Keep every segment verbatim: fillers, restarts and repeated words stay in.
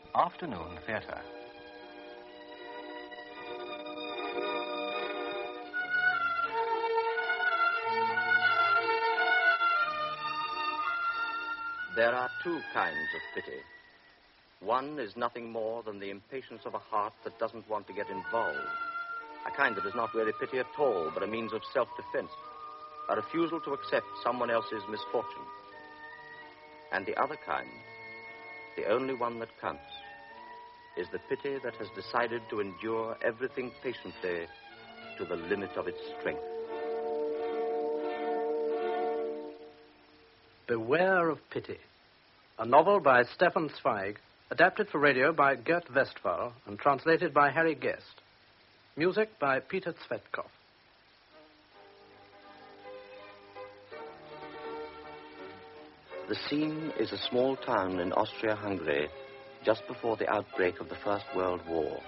Afternoon Theatre. There are two kinds of pity. One is nothing more than the impatience of a heart that doesn't want to get involved. A kind that is not really pity at all, but a means of self-defense. A refusal to accept someone else's misfortune. And the other kind, the only one that counts, is the pity that has decided to endure everything patiently to the limit of its strength. Beware of Pity, a novel by Stefan Zweig, adapted for radio by Gert Westphal and translated by Harry Guest. Music by Peter Tsvetkov. The scene is a small town in Austria-Hungary just before the outbreak of the First World War.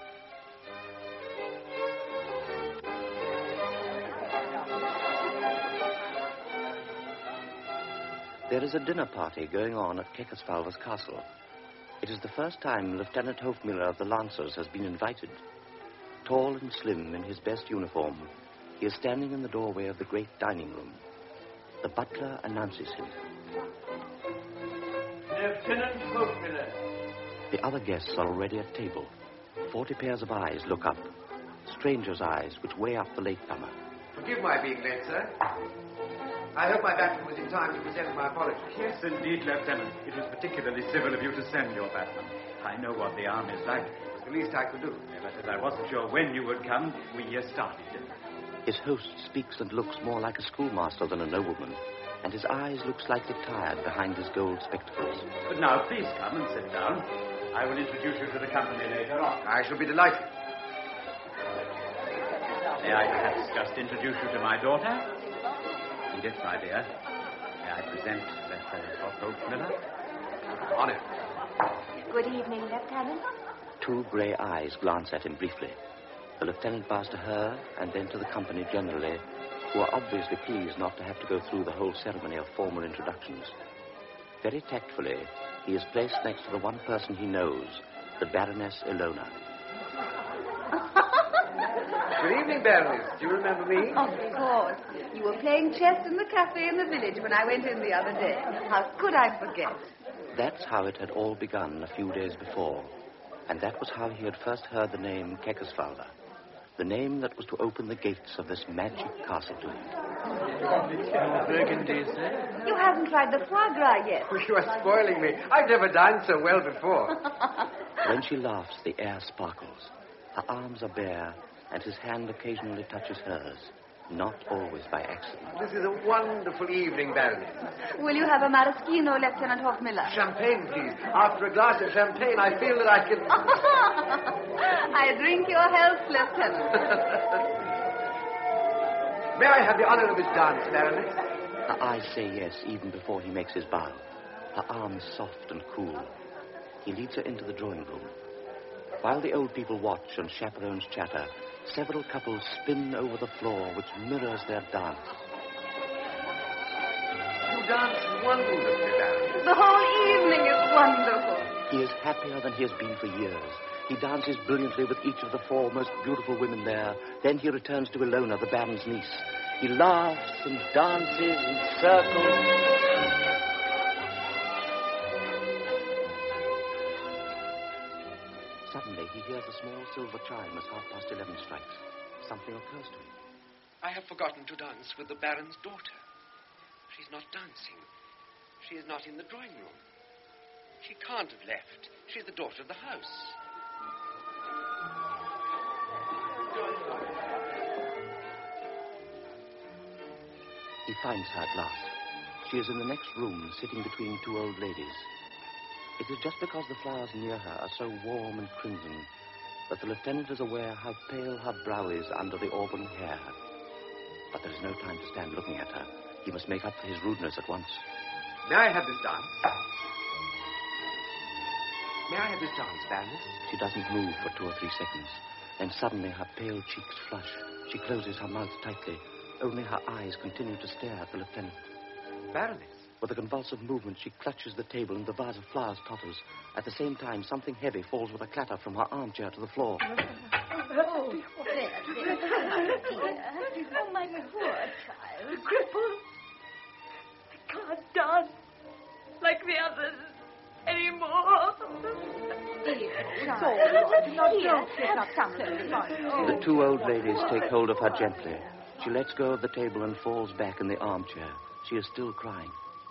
There is a dinner party going on at Keckersvalver's castle. It is the first time Lieutenant Hofmüller of the Lancers has been invited. Tall and slim in his best uniform, he is standing in the doorway of the great dining room. The butler announces him. Lieutenant Hofmüller. The other guests are already at table. Forty pairs of eyes look up. Strangers' eyes which weigh up the latecomer. Forgive my being late, sir. I hope my batsman was in time to present my apologies. Yes, indeed, Lieutenant. It was particularly civil of you to send your batsman. I know what the army is like. It was the least I could do. Yeah, but as I wasn't sure when you would come, we uh, started dinner. His host speaks and looks more like a schoolmaster than a nobleman, and his eyes look slightly tired behind his gold spectacles. But now, please come and sit down. I will introduce you to the company later on. I shall be delighted. May I perhaps just introduce you to my daughter? Edith, my dear, may I present Lieutenant Hofmüller? Honor. Good evening, Lieutenant. Two grey eyes glance at him briefly. The lieutenant bows to her and then to the company generally, who are obviously pleased not to have to go through the whole ceremony of formal introductions. Very tactfully, he is placed next to the one person he knows, the Baroness Ilona. Good evening, Baroness. Do you remember me? Of course. You were playing chess in the cafe in the village when I went in the other day. How could I forget? That's how it had all begun a few days before. And that was how he had first heard the name Keckersvalver. The name that was to open the gates of this magic castle to him. Burgundy, sir? You haven't tried the foie gras yet. Oh, you are spoiling me. I've never danced so well before. When she laughs, the air sparkles. Her arms are bare, and his hand occasionally touches hers, not always by accident. This is a wonderful evening, Baroness. Will you have a maraschino, Lieutenant Hofmüller? Champagne, please. After a glass of champagne, I feel that I can... I drink your health, Lieutenant. May I have the honor of this dance, Baroness? Her eyes say yes even before he makes his bow. Her arms soft and cool. He leads her into the drawing room. While the old people watch and chaperones chatter, several couples spin over the floor which mirrors their dance. You dance wonderfully, Baroness. The whole evening is wonderful. He is happier than he has been for years. He dances brilliantly with each of the four most beautiful women there. Then he returns to Ilona, the Baron's niece. He laughs and dances and circles. Suddenly, he hears a small silver chime as half past eleven strikes. Something occurs to him. I have forgotten to dance with the Baron's daughter. She's not dancing. She is not in the drawing room. She can't have left. She's the daughter of the house. He finds her at last. She is in the next room, sitting between two old ladies. It is just because the flowers near her are so warm and crimson that the lieutenant is aware how pale her brow is under the auburn hair. But there is no time to stand looking at her. He must make up for his rudeness at once. May I have this dance? May I have this dance, Baroness? She doesn't move for two or three seconds. Then suddenly her pale cheeks flush. She closes her mouth tightly. Only her eyes continue to stare at the lieutenant. Baroness, With a convulsive movement, she clutches the table and the vase of flowers totters. At the same time, something heavy falls with a clatter from her armchair to the floor. Oh, there, there. Oh, my poor child. Cripple. I can't dance like the others anymore. It's all right. Not don't get up something. The two old ladies take hold of her gently. She lets go of the table and falls back in the armchair. She is still crying.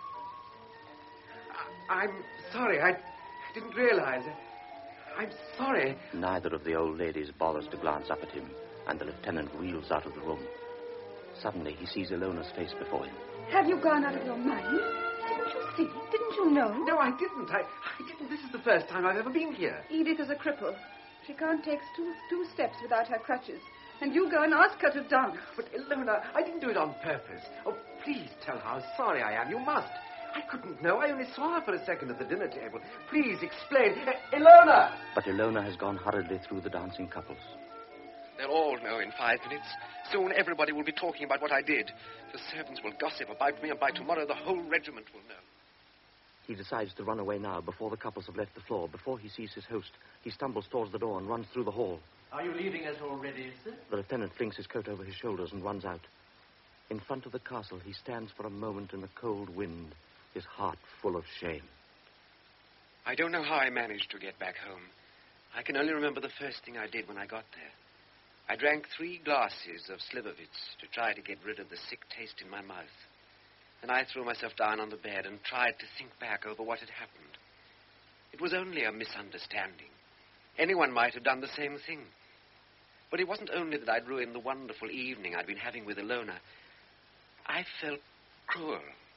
I'm sorry. I didn't realize. I'm sorry. Neither of the old ladies bothers to glance up at him, and the lieutenant wheels out of the room. Suddenly, he sees Ilona's face before him. Have you gone out of your mind? Didn't you see? Didn't you know? No, I didn't. I, I didn't. This is the first time I've ever been here. Edith is a cripple. She can't take two, two steps without her crutches. And you go and ask her to dance. But, Ilona, I didn't do it on purpose. Oh, please tell her how sorry I am. You must. I couldn't know. I only saw her for a second at the dinner table. Please explain. Uh, Ilona! But Ilona has gone hurriedly through the dancing couples. They'll all know in five minutes. Soon everybody will be talking about what I did. The servants will gossip about me, and by tomorrow the whole regiment will know. He decides to run away now, before the couples have left the floor. Before he sees his host, he stumbles towards the door and runs through the hall. Are you leaving us already, sir? The lieutenant flings his coat over his shoulders and runs out. In front of the castle, he stands for a moment in the cold wind, his heart full of shame. I don't know how I managed to get back home. I can only remember the first thing I did when I got there. I drank three glasses of Slivovitz to try to get rid of the sick taste in my mouth. Then I threw myself down on the bed and tried to think back over what had happened. It was only a misunderstanding. Anyone might have done the same thing. But it wasn't only that I'd ruined the wonderful evening I'd been having with Ilona. I felt cruel.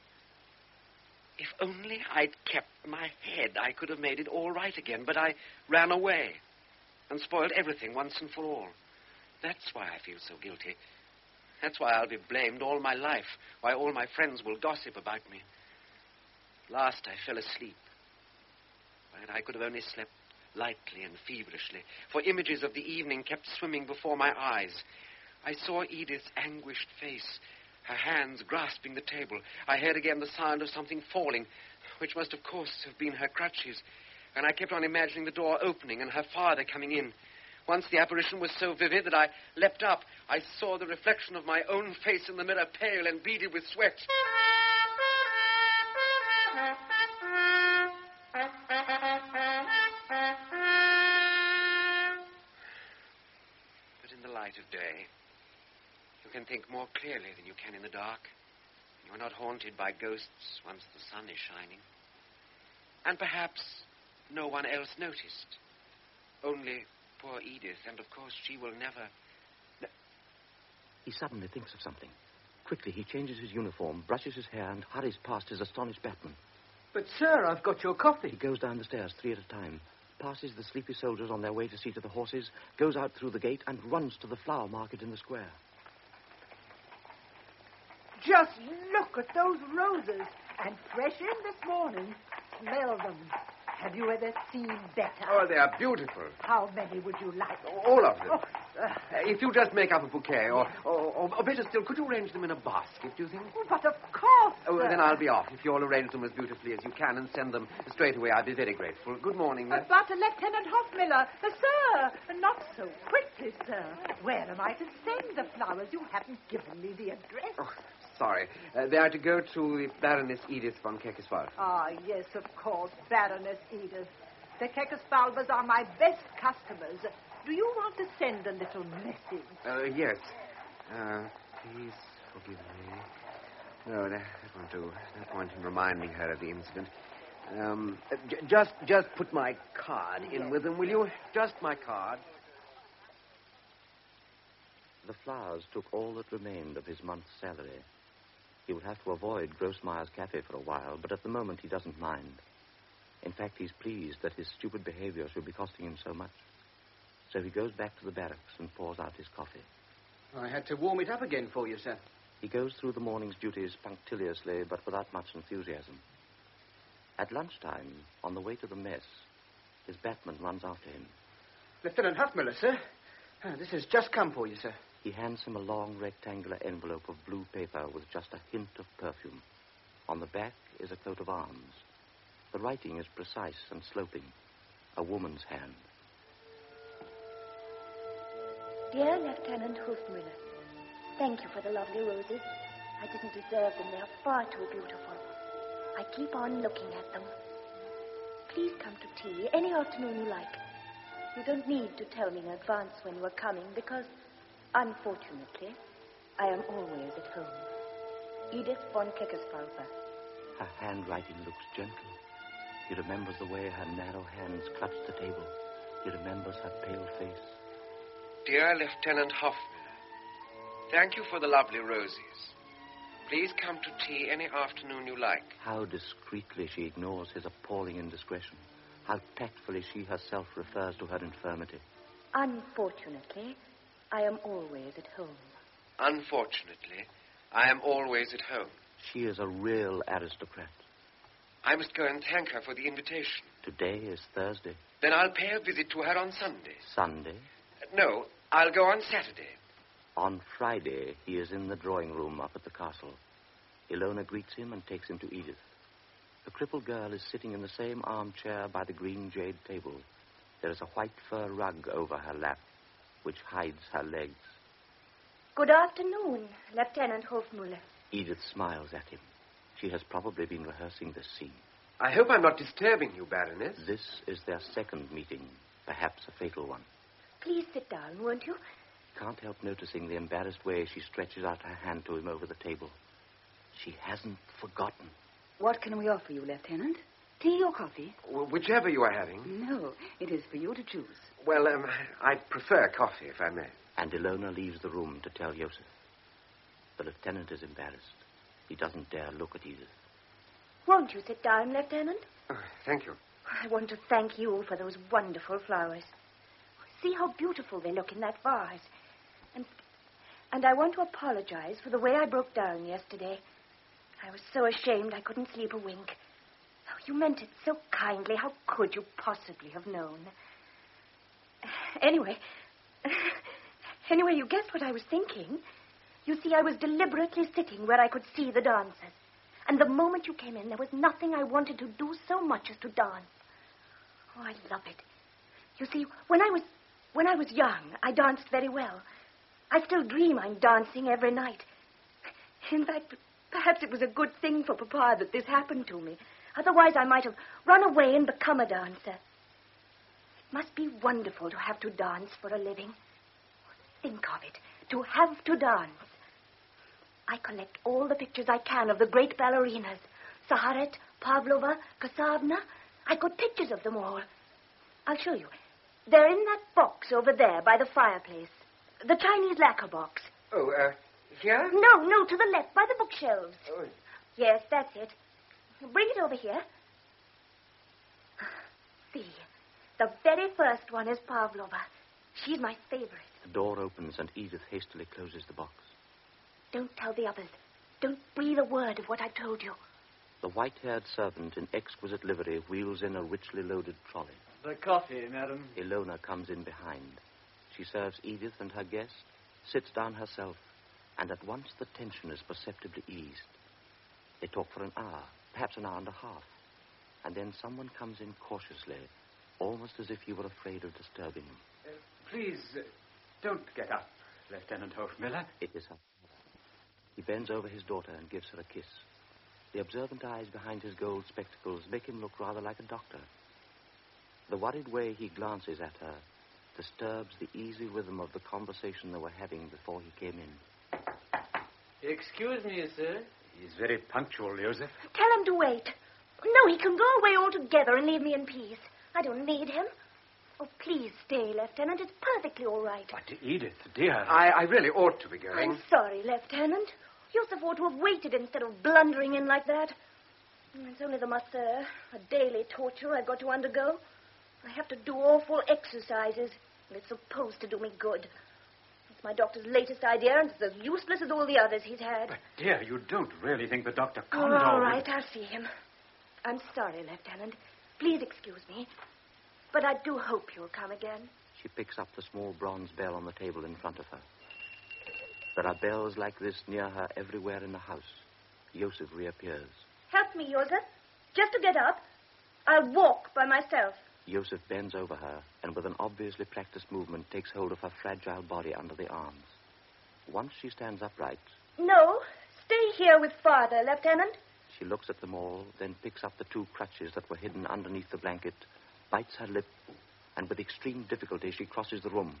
If only I'd kept my head, I could have made it all right again. But I ran away and spoiled everything once and for all. That's why I feel so guilty. That's why I'll be blamed all my life, why all my friends will gossip about me. Last, I fell asleep. And I could have only slept lightly and feverishly, for images of the evening kept swimming before my eyes. I saw Edith's anguished face, her hands grasping the table. I heard again the sound of something falling, which must, of course, have been her crutches. And I kept on imagining the door opening and her father coming in. Once the apparition was so vivid that I leapt up. I saw the reflection of my own face in the mirror, pale and beaded with sweat. But in the light of day, you can think more clearly than you can in the dark. You are not haunted by ghosts once the sun is shining. And perhaps no one else noticed. Only poor Edith, and of course she will never... He suddenly thinks of something. Quickly, he changes his uniform, brushes his hair, and hurries past his astonished batman. But, sir, I've got your coffee. He goes down the stairs three at a time, passes the sleepy soldiers on their way to see to the horses, goes out through the gate, and runs to the flower market in the square. Just look at those roses. And fresh in this morning. Smell them. Have you ever seen better? Oh, they are beautiful. How many would you like? All of them. Oh, Uh, if you just make up a bouquet, or, or, or, or better still, could you arrange them in a basket, do you think? but of course. Oh, sir. then I'll be off. If you'll arrange them as beautifully as you can and send them straight away, I'd be very grateful. Good morning. Uh, but, uh, Lieutenant Hoffmiller, uh, sir, not so quickly, sir. Where am I to send the flowers? You haven't given me the address. Oh, sorry. Uh, they are to go to the Baroness Edith von Keckeswald. Ah, yes, of course, Baroness Edith. The Keckeswalbers are my best customers. Do you want to send a little message? Uh, yes. Uh, please forgive me. No, that, that won't do. No point in reminding her of the incident. Um, uh, j- just, just put my card in Yes. with them, will you? Just my card. The flowers took all that remained of his month's salary. He would have to avoid Grossmeyer's cafe for a while, but at the moment he doesn't mind. In fact, he's pleased that his stupid behavior should be costing him so much. So he goes back to the barracks and pours out his coffee. I had to warm it up again for you, sir. He goes through the morning's duties punctiliously, but without much enthusiasm. At lunchtime, on the way to the mess, his batman runs after him. Lieutenant Huffmiller, sir. Ah, this has just come for you, sir. He hands him a long rectangular envelope of blue paper with just a hint of perfume. On the back is a coat of arms. The writing is precise and sloping. A woman's hand. Dear Lieutenant Hofmüller, thank you for the lovely roses. I didn't deserve them. They are far too beautiful. I keep on looking at them. Please come to tea any afternoon you like. You don't need to tell me in advance when you are coming because, unfortunately, I am always at home. Edith von Keckerspalte. Her handwriting looks gentle. He remembers the way her narrow hands clutch the table. He remembers her pale face. Dear Lieutenant Hofmüller, thank you for the lovely roses. Please come to tea any afternoon you like. How discreetly she ignores his appalling indiscretion. How tactfully she herself refers to her infirmity. Unfortunately, I am always at home. Unfortunately, I am always at home. She is a real aristocrat. I must go and thank her for the invitation. Today is Thursday. Then I'll pay a visit to her on Sunday. Sunday? Uh, no, I'll go on Saturday. On Friday, he is in the drawing room up at the castle. Ilona greets him and takes him to Edith. The crippled girl is sitting in the same armchair by the green jade table. There is a white fur rug over her lap, which hides her legs. Good afternoon, Lieutenant Hofmüller. Edith smiles at him. She has probably been rehearsing this scene. I hope I'm not disturbing you, Baroness. This is their second meeting, perhaps a fatal one. Please sit down, won't you? Can't help noticing the embarrassed way she stretches out her hand to him over the table. She hasn't forgotten. What can we offer you, Lieutenant? Tea or coffee? Well, whichever you are having. No, it is for you to choose. Well, um, I prefer coffee, if I may. And Ilona leaves the room to tell Joseph. The lieutenant is embarrassed. He doesn't dare look at Edith. Won't you sit down, Lieutenant? Oh, thank you. I want to thank you for those wonderful flowers. See how beautiful they look in that vase. And, and I want to apologize for the way I broke down yesterday. I was so ashamed I couldn't sleep a wink. Oh, you meant it so kindly. How could you possibly have known? Anyway, anyway, you guessed what I was thinking. You see, I was deliberately sitting where I could see the dancers. And the moment you came in, there was nothing I wanted to do so much as to dance. Oh, I love it. You see, when I was when I was young, I danced very well. I still dream I'm dancing every night. In fact, perhaps it was a good thing for Papa that this happened to me. Otherwise, I might have run away and become a dancer. It must be wonderful to have to dance for a living. Think of it, to have to dance. I collect all the pictures I can of the great ballerinas. Saharet, Pavlova, Kasavna. I got pictures of them all. I'll show you. They're in that box over there by the fireplace. The Chinese lacquer box. Oh, uh, here? No, no, to the left, by the bookshelves. Oh. Yes, that's it. Bring it over here. See, the very first one is Pavlova. She's my favorite. The door opens and Edith hastily closes the box. Don't tell the others. Don't breathe a word of what I've told you. The white-haired servant in exquisite livery wheels in a richly loaded trolley. The coffee, madam. Ilona comes in behind. She serves Edith and her guest, sits down herself, and at once the tension is perceptibly eased. They talk for an hour, perhaps an hour and a half, and then someone comes in cautiously, almost as if you were afraid of disturbing them. Uh, please, uh, don't get up, Lieutenant Hofmüller. It is her. He bends over his daughter and gives her a kiss. The observant eyes behind his gold spectacles make him look rather like a doctor. The worried way he glances at her disturbs the easy rhythm of the conversation they were having before he came in. Excuse me, sir. He's very punctual, Joseph. Tell him to wait. No, he can go away altogether and leave me in peace. I don't need him. Oh, please stay, Lieutenant. It's perfectly all right. But, Edith, dear. I, I really ought to be going. I'm sorry, Lieutenant. Yusuf ought to have waited instead of blundering in like that. It's only the master, a daily torture I've got to undergo. I have to do awful exercises, and it's supposed to do me good. It's my doctor's latest idea, and it's as useless as all the others he's had. But, dear, you don't really think the Doctor Oh, Condor all would- right, I'll see him. I'm sorry, Lieutenant. Please excuse me. But I do hope you'll come again. She picks up the small bronze bell on the table in front of her. There are bells like this near her everywhere in the house. Joseph reappears. Help me, Joseph. Just to get up. I'll walk by myself. Joseph bends over her and with an obviously practiced movement takes hold of her fragile body under the arms. Once she stands upright... No, stay here with Father, Lieutenant. She looks at them all, then picks up the two crutches that were hidden underneath the blanket, bites her lip, and with extreme difficulty she crosses the room.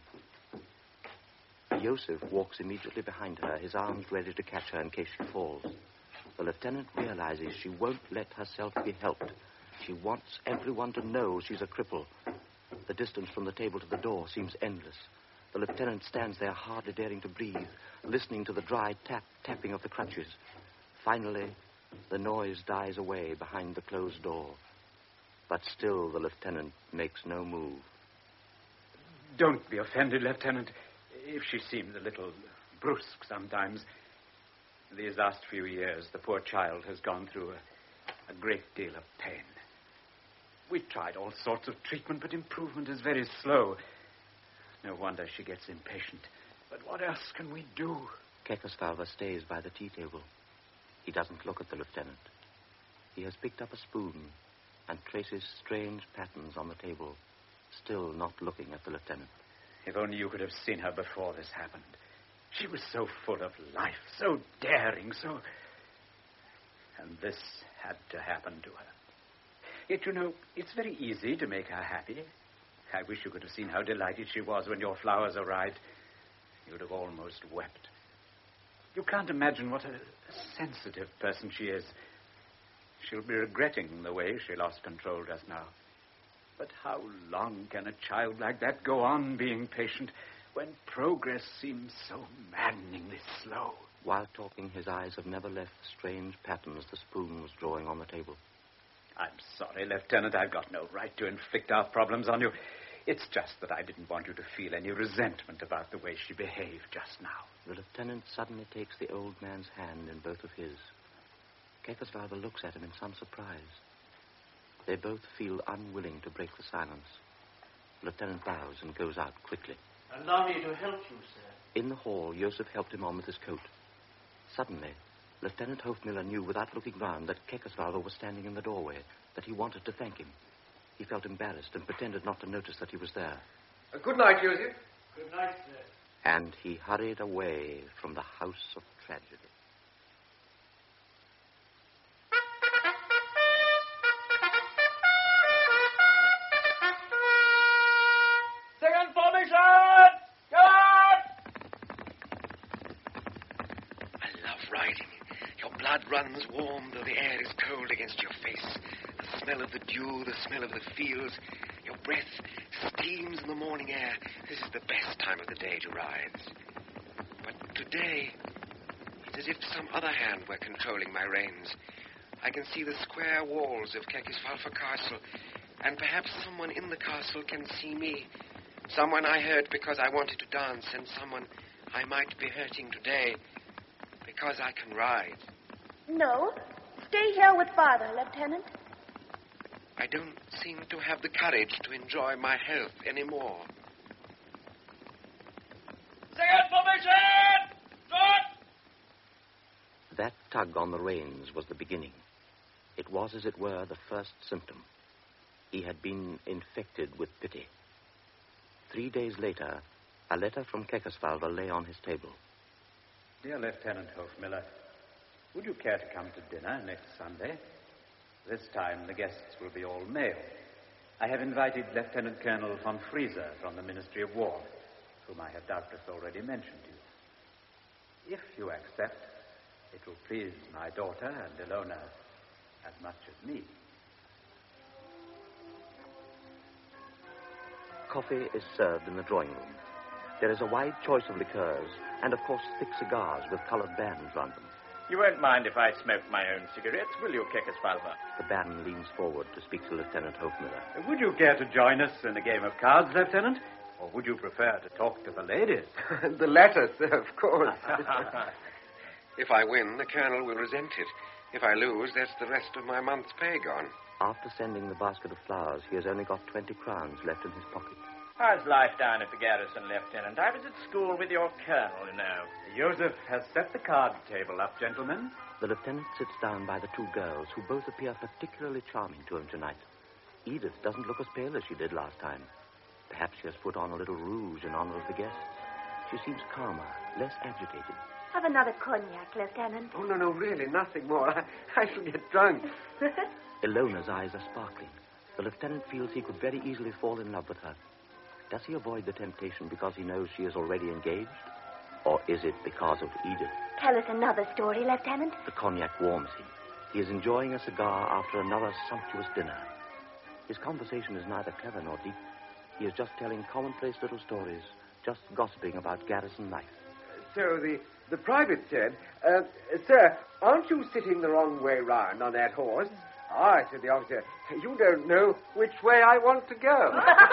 Joseph walks immediately behind her, his arms ready to catch her in case she falls. The lieutenant realizes she won't let herself be helped. She wants everyone to know she's a cripple. The distance from the table to the door seems endless. The lieutenant stands there, hardly daring to breathe, listening to the dry tap, tapping of the crutches. Finally, the noise dies away behind the closed door. But still the lieutenant makes no move. Don't be offended, Lieutenant, if she seems a little brusque sometimes. These last few years, the poor child has gone through a, a great deal of pain. We've tried all sorts of treatment, but improvement is very slow. No wonder she gets impatient. But what else can we do? Kekosvalva stays by the tea table. He doesn't look at the lieutenant. He has picked up a spoon and traces strange patterns on the table, still not looking at the lieutenant. If only you could have seen her before this happened. She was so full of life, so daring, so... And this had to happen to her. Yet, you know, it's very easy to make her happy. I wish you could have seen how delighted she was when your flowers arrived. You'd have almost wept. You can't imagine what a sensitive person she is. She'll be regretting the way she lost control just now. But how long can a child like that go on being patient when progress seems so maddeningly slow? While talking, his eyes have never left the strange patterns the spoon was drawing on the table. I'm sorry, Lieutenant. I've got no right to inflict our problems on you. It's just that I didn't want you to feel any resentment about the way she behaved just now. The lieutenant suddenly takes the old man's hand in both of his. Kekosvalva looks at him in some surprise. They both feel unwilling to break the silence. The lieutenant bows and goes out quickly. Allow me to help you, sir. In the hall, Joseph helped him on with his coat. Suddenly, Lieutenant Hofmiller knew without looking round that Kekosvalva was standing in the doorway, that he wanted to thank him. He felt embarrassed and pretended not to notice that he was there. Uh, good night, Joseph. Good night, sir. And he hurried away from the house of tragedy. Second formation! Go out! I love riding. Your blood runs warm, though the air is cold against your face. The smell of the dew, the smell of the fields. Your breath steams in the morning air. This is the best time of the day to ride. But today, it's as if some other hand were controlling my reins. I can see the square walls of Kekosvalva Castle, and perhaps someone in the castle can see me. Someone I hurt because I wanted to dance, and someone I might be hurting today because I can ride. No, stay here with Father, Lieutenant. I don't seem to have the courage to enjoy my health anymore. Second formation! Start! That tug on the reins was the beginning. It was, as it were, the first symptom. He had been infected with pity. Three days later, a letter from Kekosvalva lay on his table. Dear Lieutenant Hofmiller, would you care to come to dinner next Sunday? This time the guests will be all male. I have invited Lieutenant Colonel von Frieser from the Ministry of War, whom I have doubtless already mentioned to you. If you accept, it will please my daughter and Ilona as much as me. Coffee is served in the drawing room. There is a wide choice of liqueurs and, of course, thick cigars with colored bands round them. You won't mind if I smoke my own cigarettes, will you, Kekosvalva? The baron leans forward to speak to Lieutenant Hofmiller. Would you care to join us in a game of cards, Lieutenant? Or would you prefer to talk to the ladies? The latter, sir, of course. If I win, the colonel will resent it. If I lose, that's the rest of my month's pay gone. After sending the basket of flowers, he has only got twenty crowns left in his pocket. How's life down at the garrison, Lieutenant? I was at school with your colonel, you know. Joseph has set the card table up, gentlemen. The lieutenant sits down by the two girls, who both appear particularly charming to him tonight. Edith doesn't look as pale as she did last time. Perhaps she has put on a little rouge in honor of the guests. She seems calmer, less agitated. Have another cognac, Lieutenant. Oh, no, no, really, nothing more. I, I shall get drunk. Ilona's eyes are sparkling. The lieutenant feels he could very easily fall in love with her. Does he avoid the temptation because he knows she is already engaged? Or is it because of Edith? Tell us another story, Lieutenant. The cognac warms him. He is enjoying a cigar after another sumptuous dinner. His conversation is neither clever nor deep. He is just telling commonplace little stories, just gossiping about garrison life. So the, the private said, uh, Sir, aren't you sitting the wrong way round on that horse? Ah, said the officer, you don't know which way I want to go.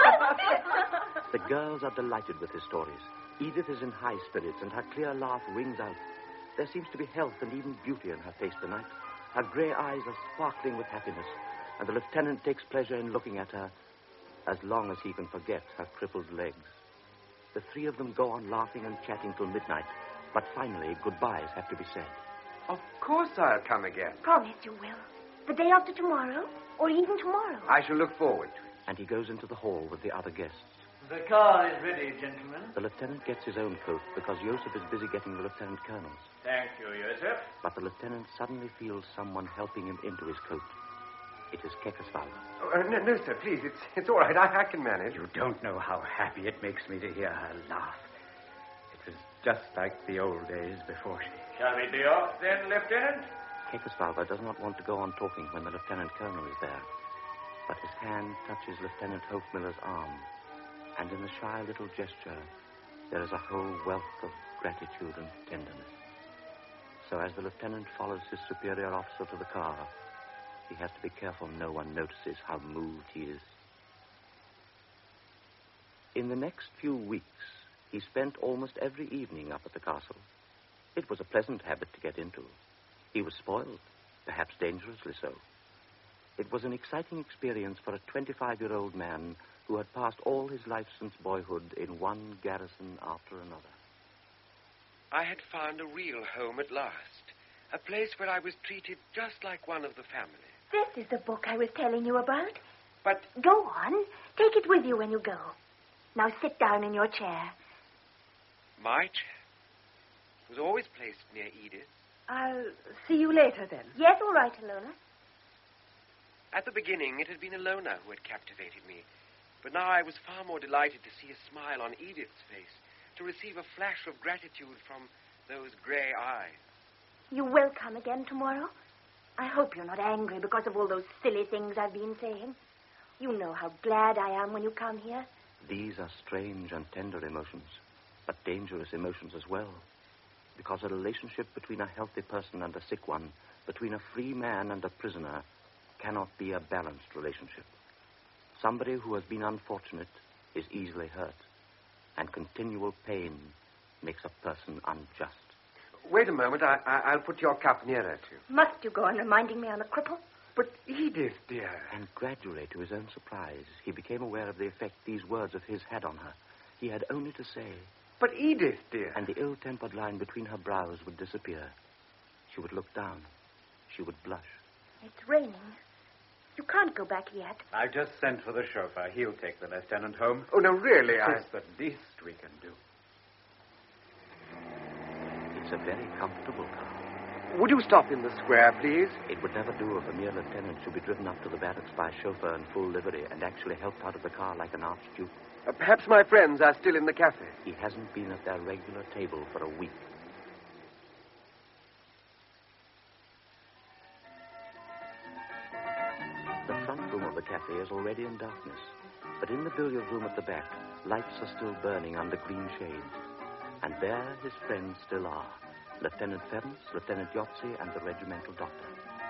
The girls are delighted with his stories. Edith is in high spirits, and her clear laugh rings out. There seems to be health and even beauty in her face tonight. Her grey eyes are sparkling with happiness, and the lieutenant takes pleasure in looking at her as long as he can forget her crippled legs. The three of them go on laughing and chatting till midnight, but finally goodbyes have to be said. Of course I'll come again. Promise you will. The day after tomorrow, or even tomorrow. I shall look forward to it. And he goes into the hall with the other guests. The car is ready, gentlemen. The lieutenant gets his own coat because Joseph is busy getting the lieutenant colonel's. Thank you, Joseph. But the lieutenant suddenly feels someone helping him into his coat. It is Kekesvalda. Oh, uh, no, no, sir, please. It's, it's all right. I, I can manage. You don't know how happy it makes me to hear her laugh. It was just like the old days before she... Shall we be off then, Lieutenant? Kekesvalda does not want to go on talking when the lieutenant colonel is there. But his hand touches Lieutenant Hofmiller's arm. And in the shy little gesture, there is a whole wealth of gratitude and tenderness. So as the lieutenant follows his superior officer to the car, he has to be careful no one notices how moved he is. In the next few weeks, he spent almost every evening up at the castle. It was a pleasant habit to get into. He was spoiled, perhaps dangerously so. It was an exciting experience for a twenty-five-year-old man who had passed all his life since boyhood in one garrison after another. I had found a real home at last. A place where I was treated just like one of the family. This is the book I was telling you about. But... Go on. Take it with you when you go. Now sit down in your chair. My chair was always placed near Edith. I'll see you later, then. Yes, all right, Ilona. At the beginning, it had been Ilona who had captivated me. But now I was far more delighted to see a smile on Edith's face, to receive a flash of gratitude from those grey eyes. You will come again tomorrow? I hope you're not angry because of all those silly things I've been saying. You know how glad I am when you come here. These are strange and tender emotions, but dangerous emotions as well. Because a relationship between a healthy person and a sick one, between a free man and a prisoner, cannot be a balanced relationship. Somebody who has been unfortunate is easily hurt, and continual pain makes a person unjust. Wait a moment. I, I, I'll put your cup nearer to you. Must you go on reminding me I'm a cripple? But Edith, dear... And gradually, to his own surprise, he became aware of the effect these words of his had on her. He had only to say... But Edith, dear... And the ill-tempered line between her brows would disappear. She would look down. She would blush. It's raining. You can't go back yet. I just sent for the chauffeur. He'll take the lieutenant home. Oh, no, really, I... It's the least we can do. It's a very comfortable car. Would you stop in the square, please? It would never do if a mere lieutenant should be driven up to the barracks by a chauffeur in full livery and actually helped out of the car like an archduke. Uh, perhaps my friends are still in the cafe. He hasn't been at their regular table for a week. The front room of the cafe is already in darkness, but in the billiard room at the back, lights are still burning under green shades. And there his friends still are. Lieutenant Ferenc, Lieutenant Yotzi, and the regimental doctor.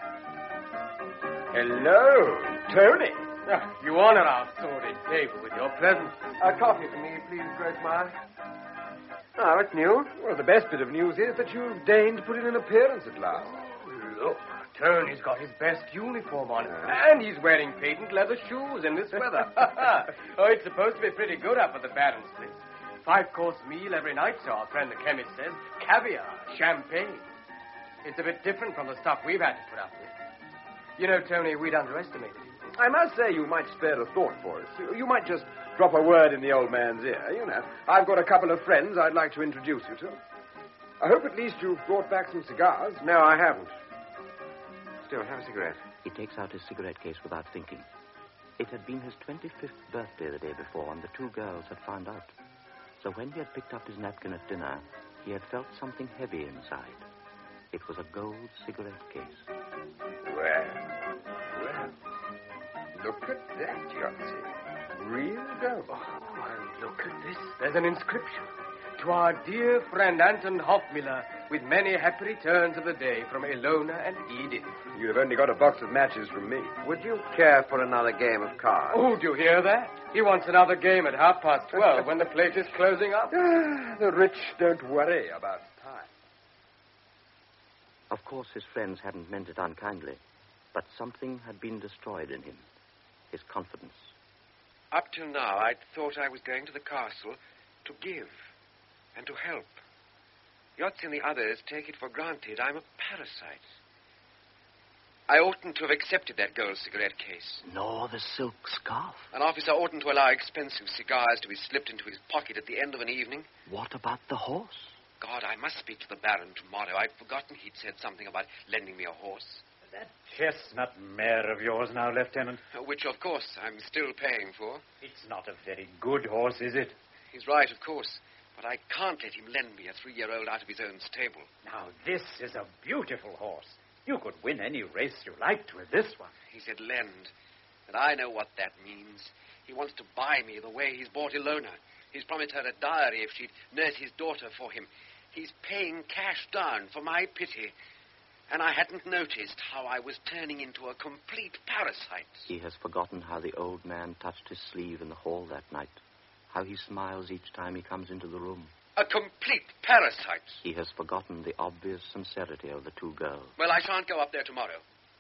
Hello, Tony. Ah, you honor our sordid table with your presence. A coffee for me, please, Grossmeyer. Ah, what's new? Well, the best bit of news is that you've deigned to put in an appearance at last. Look. Tony's got his best uniform on, and he's wearing patent leather shoes in this weather. Oh, it's supposed to be pretty good up at the Baron's place. Five-course meal every night, so our friend the chemist says. Caviar, champagne. It's a bit different from the stuff we've had to put up with. You know, Tony, we'd underestimated him. I must say you might spare a thought for us. You, you might just drop a word in the old man's ear, you know. I've got a couple of friends I'd like to introduce you to. I hope at least you've brought back some cigars. No, I haven't. Still, have a cigarette. He takes out his cigarette case without thinking. It had been his twenty-fifth birthday the day before, and the two girls had found out. So when he had picked up his napkin at dinner, he had felt something heavy inside. It was a gold cigarette case. Well, well. Look at that, Yahtzee. Real gold. Oh, well, look at this. There's an inscription. To our dear friend Anton Hoffmiller, with many happy returns of the day from Ilona and Edith. You'd have only got a box of matches from me. Would you care for another game of cards? Oh, do you hear that? He wants another game at half past twelve when the plate is closing up. The rich don't worry about time. Of course, his friends hadn't meant it unkindly, but something had been destroyed in him. His confidence. Up till now, I'd thought I was going to the castle to give and to help. Yahtzee and the others take it for granted I'm a parasite. I oughtn't to have accepted that gold cigarette case. Nor the silk scarf. An officer oughtn't to allow expensive cigars to be slipped into his pocket at the end of an evening. What about the horse? God, I must speak to the Baron tomorrow. I'd forgotten he'd said something about lending me a horse. That chestnut mare of yours now, Lieutenant. Which, of course, I'm still paying for. It's not a very good horse, is it? He's right, of course. But I can't let him lend me a three-year-old out of his own stable. Now, this is a beautiful horse. You could win any race you liked with this one. He said lend. And I know what that means. He wants to buy me the way he's bought Ilona. He's promised her a dowry if she'd nurse his daughter for him. He's paying cash down for my pity. And I hadn't noticed how I was turning into a complete parasite. He has forgotten how the old man touched his sleeve in the hall that night. How he smiles each time he comes into the room. A complete parasite. He has forgotten the obvious sincerity of the two girls. Well, I shan't go up there tomorrow.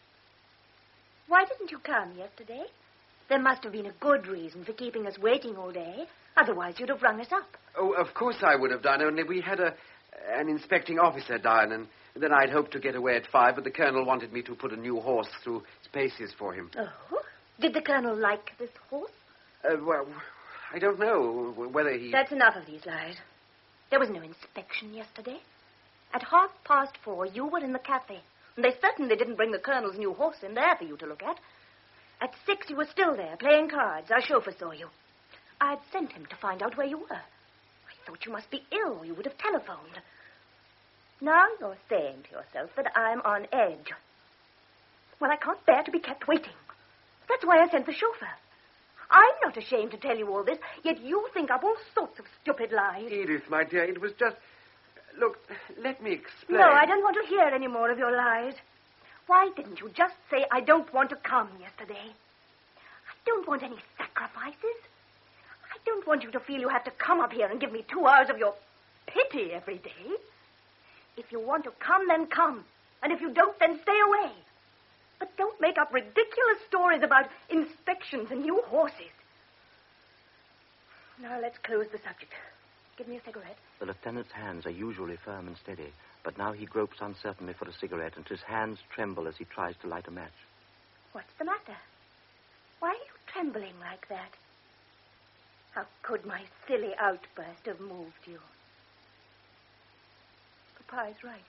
Why didn't you come yesterday? There must have been a good reason for keeping us waiting all day. Otherwise, you'd have rung us up. Oh, of course I would have done, only we had a an inspecting officer down, and then I'd hoped to get away at five, but the colonel wanted me to put a new horse through its paces for him. Oh? Did the colonel like this horse? Uh, well, I don't know whether he... That's enough of these lies. There was no inspection yesterday. At half past four, you were in the cafe. And they certainly didn't bring the colonel's new horse in there for you to look at. At six, you were still there, playing cards. Our chauffeur saw you. I'd sent him to find out where you were. I thought you must be ill, or you would have telephoned. Now you're saying to yourself that I'm on edge. Well, I can't bear to be kept waiting. That's why I sent the chauffeur. I'm not ashamed to tell you all this, yet you think up all sorts of stupid lies. Edith, my dear, it was just... Look, let me explain. No, I don't want to hear any more of your lies. Why didn't you just say I don't want to come yesterday? I don't want any sacrifices. I don't want you to feel you have to come up here and give me two hours of your pity every day. If you want to come, then come. And if you don't, then stay away. But don't make up ridiculous stories about inspections and new horses. Now let's close the subject. Give me a cigarette. The lieutenant's hands are usually firm and steady, but now he gropes uncertainly for a cigarette, and his hands tremble as he tries to light a match. What's the matter? Why are you trembling like that? How could my silly outburst have moved you? Papa is right.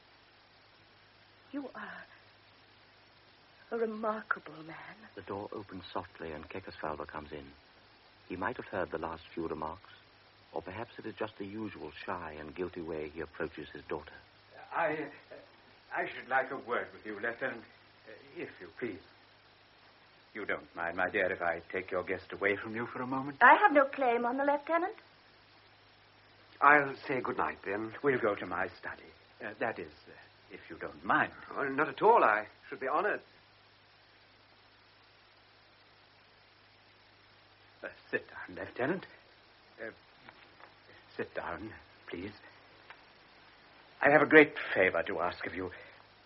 You are a remarkable man. The door opens softly and Kekesfalva comes in. He might have heard the last few remarks, or perhaps it is just the usual shy and guilty way he approaches his daughter. I, uh, I should like a word with you, Lieutenant, uh, if you please. You don't mind, my dear, if I take your guest away from you for a moment? I have no claim on the lieutenant. I'll say good night, then. We'll go to my study. Uh, that is, uh, if you don't mind. Oh, not at all. I should be honored. Uh, sit down, Lieutenant. Uh, sit down, please. I have a great favor to ask of you.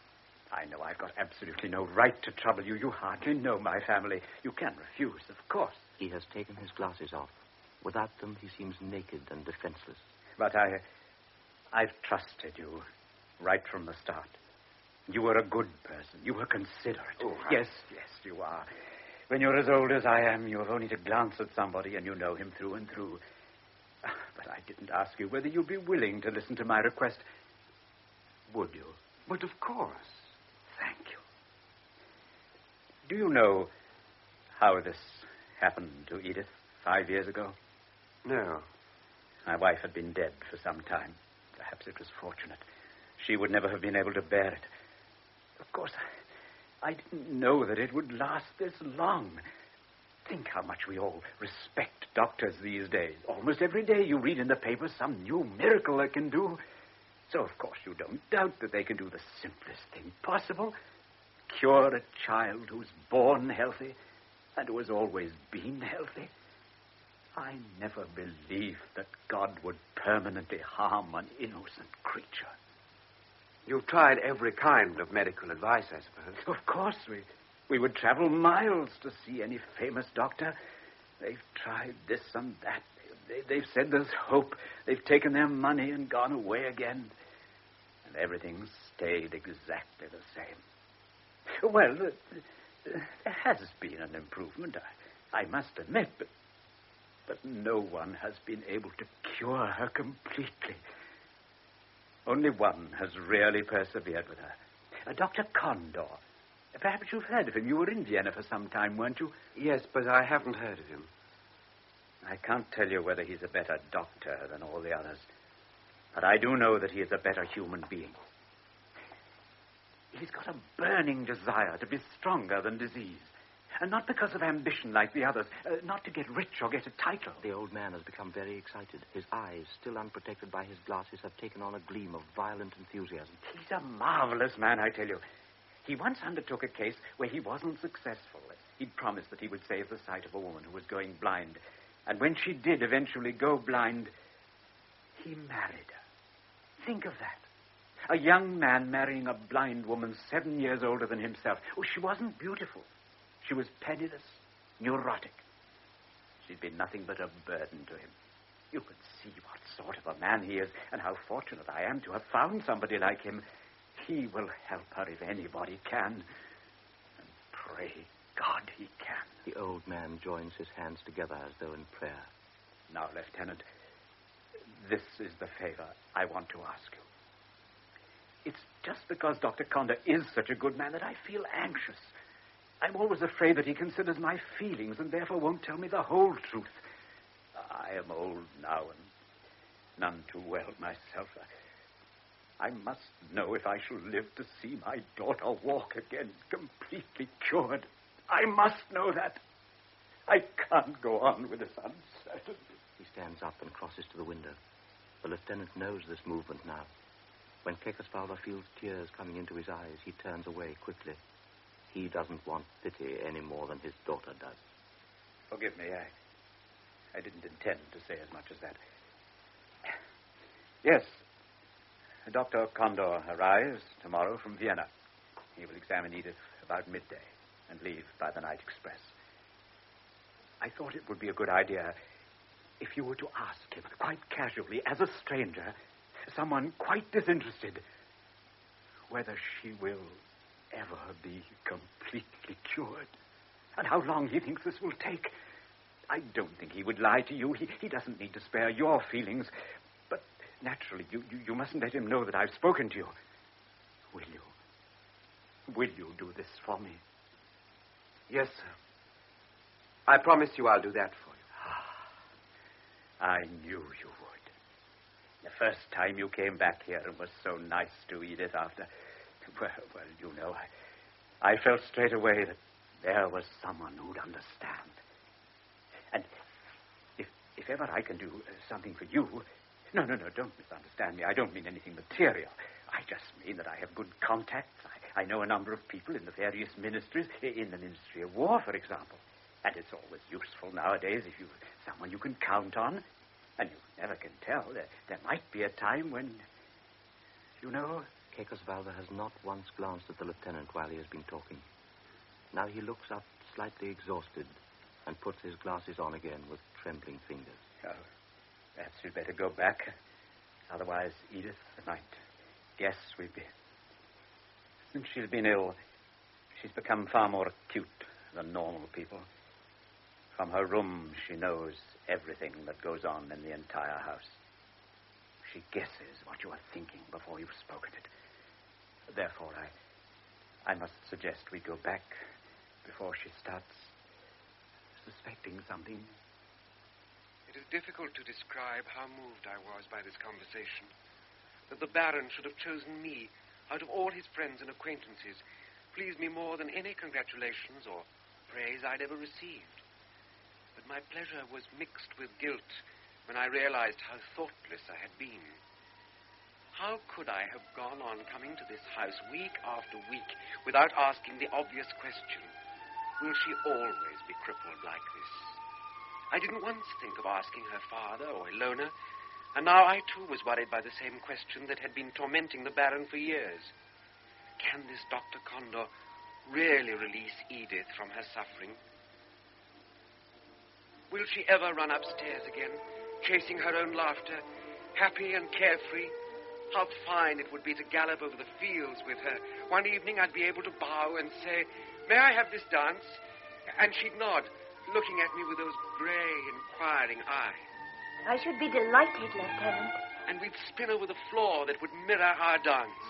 I know I've got absolutely no right to trouble you. You hardly know my family. You can refuse, of course. He has taken his glasses off. Without them, he seems naked and defenseless. But I... I've trusted you right from the start. You were a good person. You were considerate. Oh, I... Yes, yes, you are. When you're as old as I am, you have only to glance at somebody and you know him through and through. But I didn't ask you whether you'd be willing to listen to my request. Would you? But of course. Thank you. Do you know how this happened to Edith five years ago? No. My wife had been dead for some time. Perhaps it was fortunate. She would never have been able to bear it. Of course, I, I didn't know that it would last this long. Think how much we all respect doctors these days. Almost every day you read in the paper some new miracle they can do. So, of course, you don't doubt that they can do the simplest thing possible. Cure a child who's born healthy and who has always been healthy. I never believed that God would permanently harm an innocent creature. You've tried every kind of medical advice, I suppose. Of course, we, we would travel miles to see any famous doctor. They've tried this and that. They, they've said there's hope. They've taken their money and gone away again. And everything stayed exactly the same. Well, uh, there has been an improvement, I, I must admit, but, but no one has been able to cure her completely. Only one has really persevered with her. Uh, Doctor Condor. Perhaps you've heard of him. You were in Vienna for some time, weren't you? Yes, but I haven't heard of him. I can't tell you whether he's a better doctor than all the others. But I do know that he is a better human being. He's got a burning desire to be stronger than disease. And not because of ambition like the others. Uh, not to get rich or get a title. The old man has become very excited. His eyes, still unprotected by his glasses, have taken on a gleam of violent enthusiasm. He's a marvelous man, I tell you. He once undertook a case where he wasn't successful. He'd promised that he would save the sight of a woman who was going blind. And when she did eventually go blind, he married her. Think of that. A young man marrying a blind woman seven years older than himself. Oh, she wasn't beautiful. She was penniless, neurotic. She'd been nothing but a burden to him. You can see what sort of a man he is and how fortunate I am to have found somebody like him. He will help her if anybody can. And pray God he can. The old man joins his hands together as though in prayer. Now, Lieutenant, this is the favor I want to ask you. It's just because Doctor Condor is such a good man that I feel anxious. I'm always afraid that he considers my feelings and therefore won't tell me the whole truth. I am old now and none too well myself. I must know if I shall live to see my daughter walk again, completely cured. I must know that. I can't go on with this uncertainty. He stands up and crosses to the window. The lieutenant knows this movement now. When Kekosvalda feels tears coming into his eyes, he turns away quickly. He doesn't want pity any more than his daughter does. Forgive me, I, I didn't intend to say as much as that. Yes, Doctor Condor arrives tomorrow from Vienna. He will examine Edith about midday and leave by the night express. I thought it would be a good idea if you were to ask him, quite casually, as a stranger, someone quite disinterested, whether she will ever be completely cured, and how long he thinks this will take. I don't think he would lie to you. He, he doesn't need to spare your feelings, but naturally, you, you, you mustn't let him know that I've spoken to you. Will you? Will you do this for me? Yes, sir. I promise you I'll do that for you. I knew you would. The first time you came back here and was so nice to Edith after... Well, well, you know, I, I felt straight away that there was someone who'd understand. And if, if ever I can do uh, something for you... No, no, no, don't misunderstand me. I don't mean anything material. I just mean that I have good contacts. I, I know a number of people in the various ministries, in the Ministry of War, for example. And it's always useful nowadays if you've someone you can count on. And you never can tell. There, there might be a time when, you know, Kekosvalva has not once glanced at the lieutenant while he has been talking. Now he looks up, slightly exhausted, and puts his glasses on again with trembling fingers. Oh, perhaps we'd better go back. Otherwise, Edith might guess we've been... Since she's been ill, she's become far more acute than normal people. From her room, she knows everything that goes on in the entire house. She guesses what you are thinking before you've spoken it. Therefore, I, I must suggest we go back before she starts suspecting something. It is difficult to describe how moved I was by this conversation. That the Baron should have chosen me out of all his friends and acquaintances pleased me more than any congratulations or praise I'd ever received. But my pleasure was mixed with guilt when I realized how thoughtless I had been. How could I have gone on coming to this house week after week without asking the obvious question, will she always be crippled like this? I didn't once think of asking her father or Ilona, and now I too was worried by the same question that had been tormenting the Baron for years. Can this Doctor Condor really release Edith from her suffering? Will she ever run upstairs again, chasing her own laughter, happy and carefree? How fine it would be to gallop over the fields with her. One evening I'd be able to bow and say, "May I have this dance?" And she'd nod, looking at me with those grey, inquiring eyes. I should be delighted, Lieutenant. And we'd spin over the floor that would mirror our dance.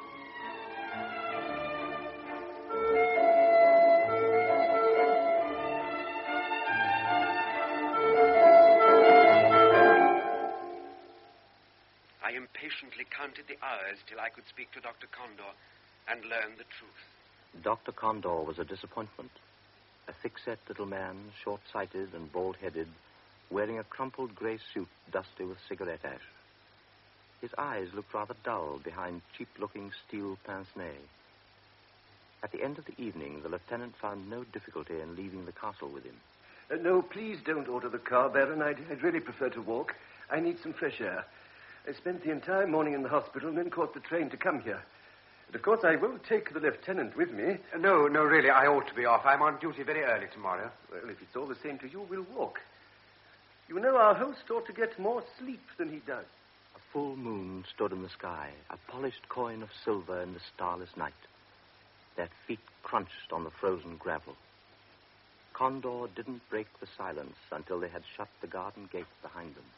I impatiently counted the hours till I could speak to Doctor Condor and learn the truth. Doctor Condor was a disappointment. A thick-set little man, short-sighted and bald-headed, wearing a crumpled grey suit dusty with cigarette ash. His eyes looked rather dull behind cheap-looking steel pince-nez. At the end of the evening, the lieutenant found no difficulty in leaving the castle with him. Uh, no, please don't order the car, Baron. I'd, I'd really prefer to walk. I need some fresh air. I spent the entire morning in the hospital and then caught the train to come here. And of course, I won't take the lieutenant with me. Uh, no, no, really, I ought to be off. I'm on duty very early tomorrow. Well, if it's all the same to you, we'll walk. You know, our host ought to get more sleep than he does. A full moon stood in the sky, a polished coin of silver in the starless night. Their feet crunched on the frozen gravel. Condor didn't break the silence until they had shut the garden gate behind them.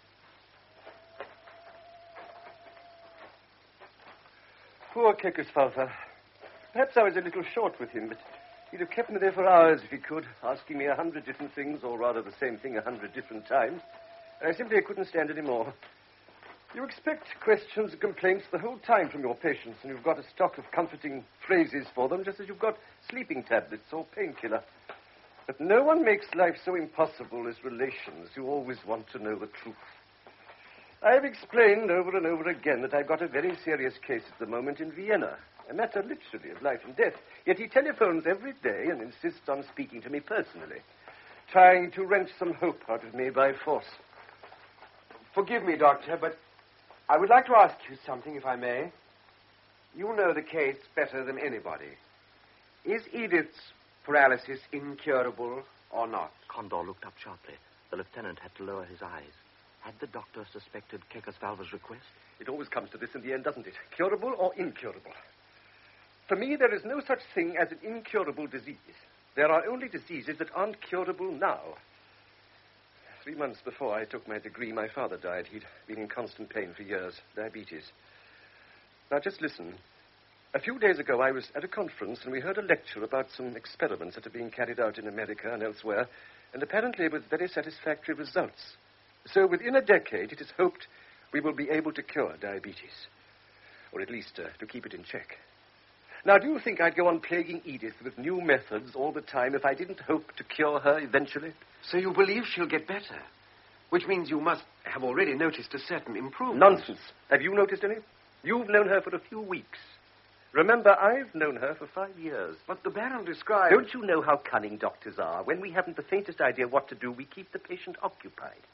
Poor Kekosvalva. Perhaps I was a little short with him, but he'd have kept me there for hours if he could, asking me a hundred different things, or rather the same thing a hundred different times. And I simply couldn't stand any more. You expect questions and complaints the whole time from your patients, and you've got a stock of comforting phrases for them, just as you've got sleeping tablets or painkiller. But no one makes life so impossible as relations who always want to know the truth. I have explained over and over again that I've got a very serious case at the moment in Vienna, a matter literally of life and death. Yet he telephones every day and insists on speaking to me personally, trying to wrench some hope out of me by force. Forgive me, Doctor, but I would like to ask you something, if I may. You know the case better than anybody. Is Edith's paralysis incurable or not? Condor looked up sharply. The lieutenant had to lower his eyes. Had the doctor suspected Kekosvalva's request? It always comes to this in the end, doesn't it? Curable or incurable? For me, there is no such thing as an incurable disease. There are only diseases that aren't curable now. Three months before I took my degree, my father died. He'd been in constant pain for years, diabetes. Now, just listen. A few days ago, I was at a conference, and we heard a lecture about some experiments that are being carried out in America and elsewhere, and apparently with very satisfactory results. So within a decade, it is hoped we will be able to cure diabetes, or at least uh, to keep it in check. Now, do you think I'd go on plaguing Edith with new methods all the time if I didn't hope to cure her eventually? So you believe she'll get better? Which means you must have already noticed a certain improvement. Nonsense. Have you noticed any? You've known her for a few weeks. Remember, I've known her for five years. But the Baron described... Don't you know how cunning doctors are? When we haven't the faintest idea what to do, we keep the patient occupied.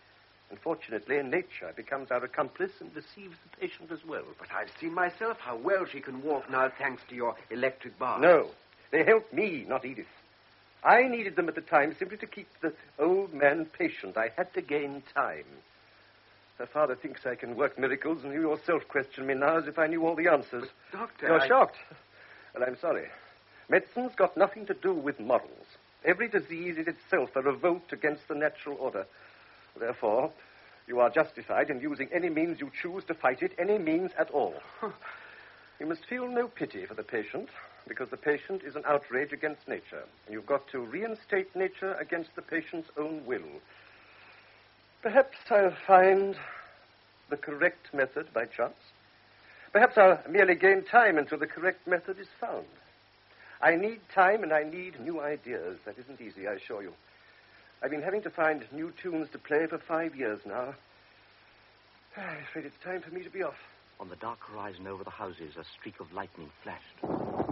Unfortunately, nature becomes our accomplice and deceives the patient as well. But I've seen myself how well she can walk now, thanks to your electric bars. No, they helped me, not Edith. I needed them at the time simply to keep the old man patient. I had to gain time. Her father thinks I can work miracles, and you yourself question me now as if I knew all the answers. But, Doctor, You're I... shocked. Well, I'm sorry. Medicine's got nothing to do with morals. Every disease is itself a revolt against the natural order. Therefore, you are justified in using any means you choose to fight it, any means at all. You must feel no pity for the patient, because the patient is an outrage against nature. And you've got to reinstate nature against the patient's own will. Perhaps I'll find the correct method by chance. Perhaps I'll merely gain time until the correct method is found. I need time and I need new ideas. That isn't easy, I assure you. I've been having to find new tunes to play for five years now. I'm afraid it's time for me to be off. On the dark horizon over the houses, a streak of lightning flashed.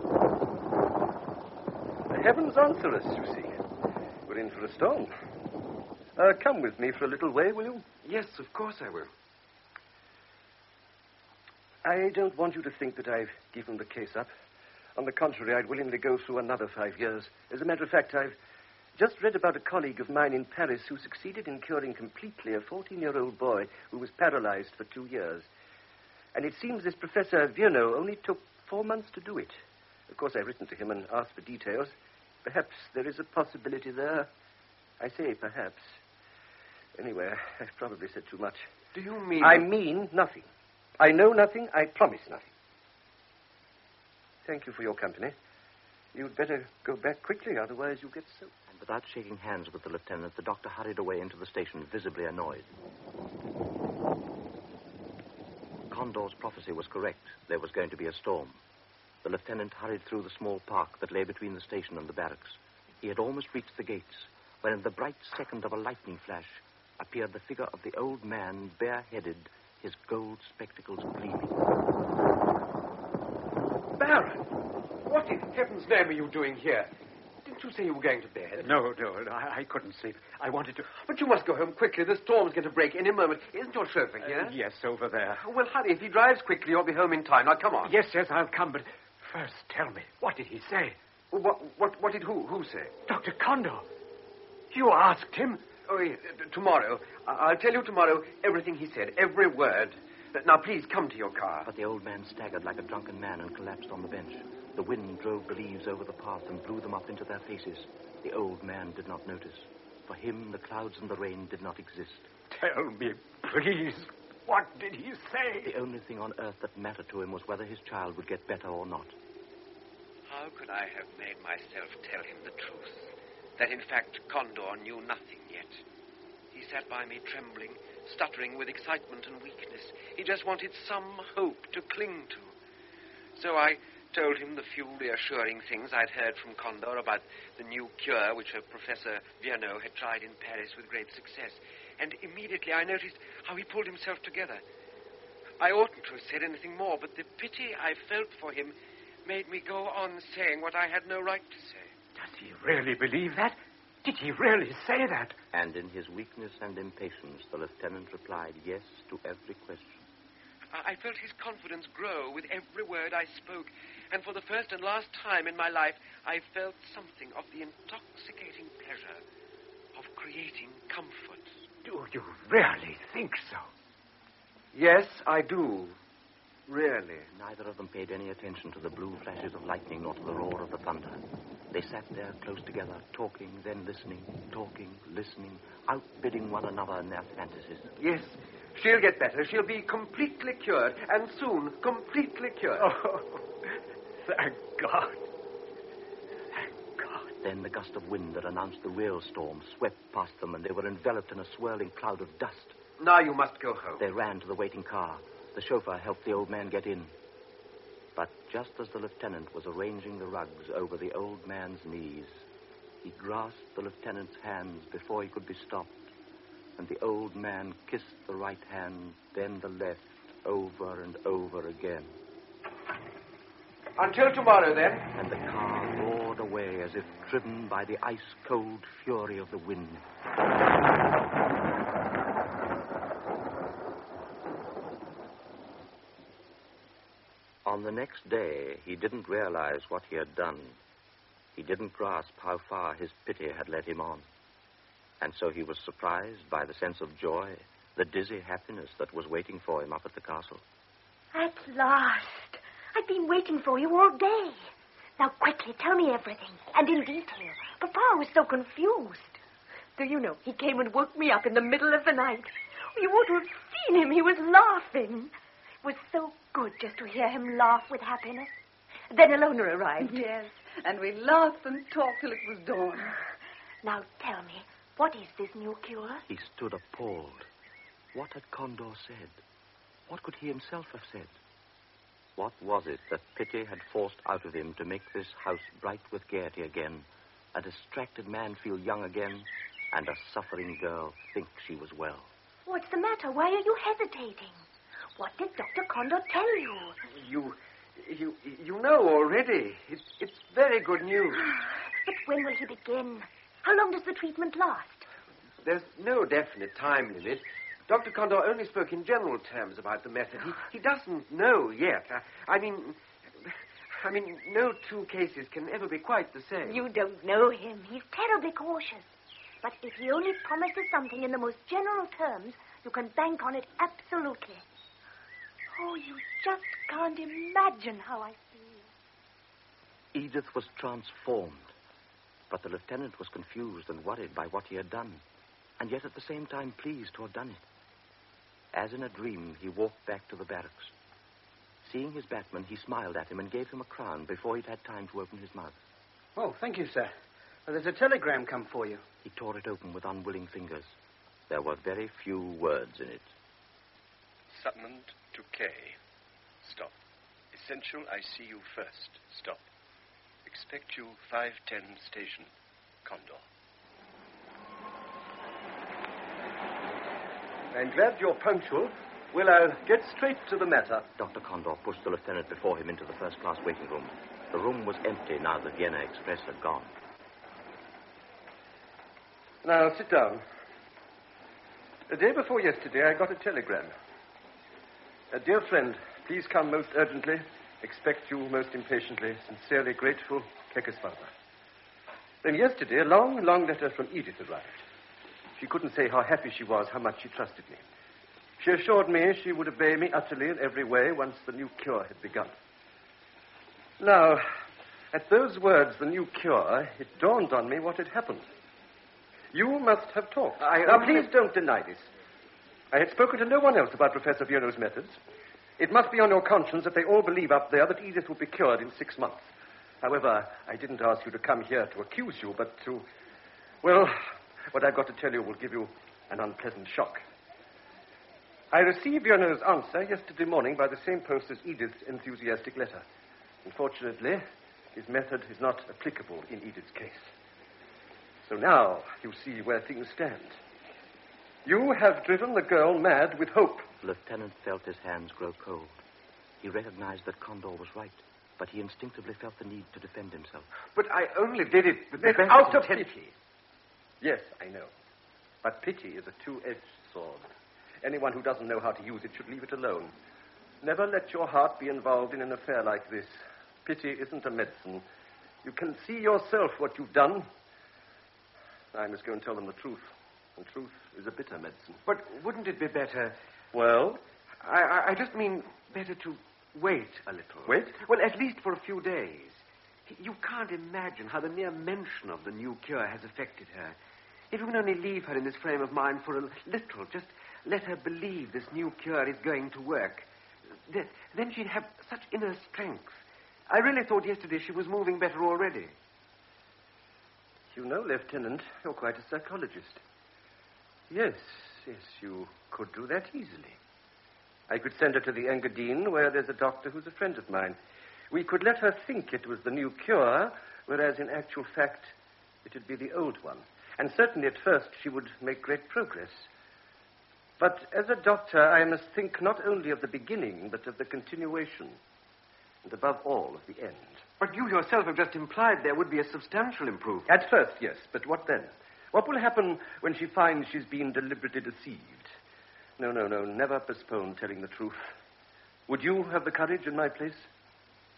The heavens answer us, you see. We're in for a storm. Uh, come with me for a little way, will you? Yes, of course I will. I don't want you to think that I've given the case up. On the contrary, I'd willingly go through another five years. As a matter of fact, I've just read about a colleague of mine in Paris who succeeded in curing completely a fourteen-year-old boy who was paralyzed for two years. And it seems this Professor Virno only took four months to do it. Of course, I've written to him and asked for details. Perhaps there is a possibility there. I say perhaps. Anyway, I've probably said too much. Do you mean... I mean nothing. I know nothing. I promise nothing. Thank you for your company. You'd better go back quickly, otherwise you'll get soaked. And without shaking hands with the lieutenant, the doctor hurried away into the station, visibly annoyed. Condor's prophecy was correct. There was going to be a storm. The lieutenant hurried through the small park that lay between the station and the barracks. He had almost reached the gates, when in the bright second of a lightning flash appeared the figure of the old man, bareheaded, his gold spectacles gleaming. Baron! What in heaven's name are you doing here? Didn't you say you were going to bed? No, no, no I, I couldn't sleep. I wanted to... But you must go home quickly. The storm's going to break any moment. Isn't your chauffeur here? Uh, yes, over there. Well, hurry. If he drives quickly, you'll be home in time. Now, come on. Yes, yes, I'll come, but first tell me, what did he say? What, what, what did who, who say? Doctor Condor. You asked him? Oh, yes, tomorrow. I'll tell you tomorrow everything he said, every word. Now, please, come to your car. But the old man staggered like a drunken man and collapsed on the bench. The wind drove the leaves over the path and blew them up into their faces. The old man did not notice. For him, the clouds and the rain did not exist. Tell me, please, what did he say? The only thing on earth that mattered to him was whether his child would get better or not. How could I have made myself tell him the truth? That, in fact, Condor knew nothing yet. He sat by me trembling, stuttering with excitement and weakness. He just wanted some hope to cling to. So I told him the few reassuring things I'd heard from Condor about the new cure which a Professor Virno had tried in Paris with great success. And immediately I noticed how he pulled himself together. I oughtn't to have said anything more, but the pity I felt for him made me go on saying what I had no right to say. Does he really believe that? Did he really say that? And in his weakness and impatience, the lieutenant replied yes to every question. I felt his confidence grow with every word I spoke, and for the first and last time in my life, I felt something of the intoxicating pleasure of creating comfort. Do you really think so? Yes, I do. Really. Neither of them paid any attention to the blue flashes of lightning nor to the roar of the thunder. They sat there close together, talking, then listening, talking, listening, outbidding one another in their fantasies. Yes, she'll get better. She'll be completely cured, and soon completely cured. Oh, thank God. Thank God. Then the gust of wind that announced the real storm swept past them, and they were enveloped in a swirling cloud of dust. Now you must go home. They ran to the waiting car. The chauffeur helped the old man get in. But just as the lieutenant was arranging the rugs over the old man's knees, he grasped the lieutenant's hands before he could be stopped, and the old man kissed the right hand, then the left, over and over again. Until tomorrow, then. And the car roared away as if driven by the ice-cold fury of the wind. On the next day, he didn't realize what he had done. He didn't grasp how far his pity had led him on. And so he was surprised by the sense of joy, the dizzy happiness that was waiting for him up at the castle. At last. I've been waiting for you all day. Now, quickly, tell me everything, and in detail. Papa was so confused. Do you know, he came and woke me up in the middle of the night. You ought to have seen him. He was laughing. It was so good just to hear him laugh with happiness. Then Elona arrived. Yes, and we laughed and talked till it was dawn. Now, tell me, what is this new cure? He stood appalled. What had Condor said? What could he himself have said? What was it that pity had forced out of him to make this house bright with gaiety again, a distracted man feel young again, and a suffering girl think she was well? What's the matter? Why are you hesitating? What did Doctor Condor tell you? You, you, you know already. It's, it's very good news. But when will he begin? How long does the treatment last? There's no definite time limit. Doctor Condor only spoke in general terms about the method. He, he doesn't know yet. I, I mean, I mean, no two cases can ever be quite the same. You don't know him. He's terribly cautious. But if he only promises something in the most general terms, you can bank on it absolutely. Oh, you just can't imagine how I feel. Edith was transformed. But the lieutenant was confused and worried by what he had done, and yet at the same time pleased to have done it. As in a dream, he walked back to the barracks. Seeing his batman, he smiled at him and gave him a crown before he'd had time to open his mouth. Oh, thank you, sir. Well, there's a telegram come for you. He tore it open with unwilling fingers. There were very few words in it. Summoned to K. Stop. Essential, I see you first. Stop. Expect you five ten station. Condor. I'm glad you're punctual. Well, I'll get straight to the matter. Doctor Condor pushed the lieutenant before him into the first-class waiting room. The room was empty now the Vienna Express had gone. Now, sit down. The day before yesterday, I got a telegram. A dear friend, please come most urgently. Expect you most impatiently. Sincerely grateful, Kekes father. Then yesterday, a long, long letter from Edith arrived. She couldn't say how happy she was, how much she trusted me. She assured me she would obey me utterly in every way once the new cure had begun. Now, at those words, the new cure, it dawned on me what had happened. You must have talked. I now, please don't deny this. I had spoken to no one else about Professor Vierno's methods. It must be on your conscience that they all believe up there that Edith will be cured in six months. However, I didn't ask you to come here to accuse you, but to... Well, what I've got to tell you will give you an unpleasant shock. I received Vierno's answer yesterday morning by the same post as Edith's enthusiastic letter. Unfortunately, his method is not applicable in Edith's case. So now you see where things stand. You have driven the girl mad with hope. The lieutenant felt his hands grow cold. He recognized that Condor was right, but he instinctively felt the need to defend himself. But I only did it with the best out of intent. pity. Yes, I know. But pity is a two-edged sword. Anyone who doesn't know how to use it should leave it alone. Never let your heart be involved in an affair like this. Pity isn't a medicine. You can see yourself what you've done. I must go and tell them the truth. And truth is a bitter medicine. But wouldn't it be better... Well? I, I, I just mean better to wait a little. Wait? Well, at least for a few days. You can't imagine how the mere mention of the new cure has affected her. If you can only leave her in this frame of mind for a little, just let her believe this new cure is going to work, th- then she'd have such inner strength. I really thought yesterday she was moving better already. You know, Lieutenant, you're quite a psychologist. Yes, yes, you could do that easily. I could send her to the Engadine, where there's a doctor who's a friend of mine. We could let her think it was the new cure, whereas in actual fact it'd be the old one. And certainly at first she would make great progress. But as a doctor, I must think not only of the beginning, but of the continuation. And above all, of the end. But you yourself have just implied there would be a substantial improvement. At first, yes. But what then? What will happen when she finds she's been deliberately deceived? No, no, no. Never postpone telling the truth. Would you have the courage in my place?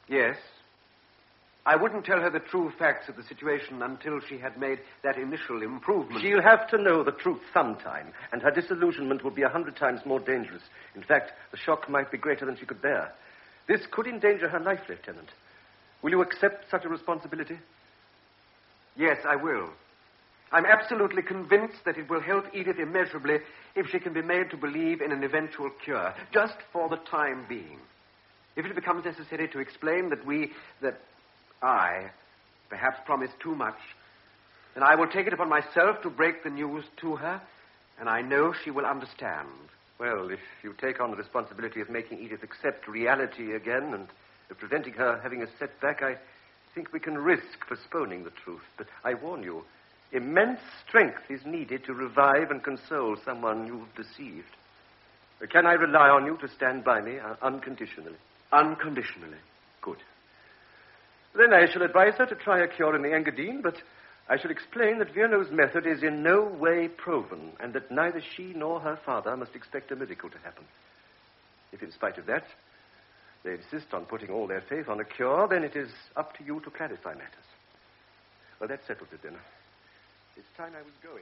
Yes. I wouldn't tell her the true facts of the situation until she had made that initial improvement. She'll have to know the truth sometime, and her disillusionment will be a hundred times more dangerous. In fact, the shock might be greater than she could bear. This could endanger her life, Lieutenant. Will you accept such a responsibility? Yes, I will. I'm absolutely convinced that it will help Edith immeasurably if she can be made to believe in an eventual cure, just for the time being. If it becomes necessary to explain that we, that I, perhaps promised too much, then I will take it upon myself to break the news to her, and I know she will understand. Well, if you take on the responsibility of making Edith accept reality again and of preventing her having a setback, I think we can risk postponing the truth. But I warn you, immense strength is needed to revive and console someone you've deceived. Can I rely on you to stand by me uh, unconditionally? Unconditionally. Good. Then I shall advise her to try a cure in the Engadine, but I shall explain that Virnow's method is in no way proven, and that neither she nor her father must expect a miracle to happen. If in spite of that, they insist on putting all their faith on a cure, then it is up to you to clarify matters. Well, that settles it, then. It's time I was going.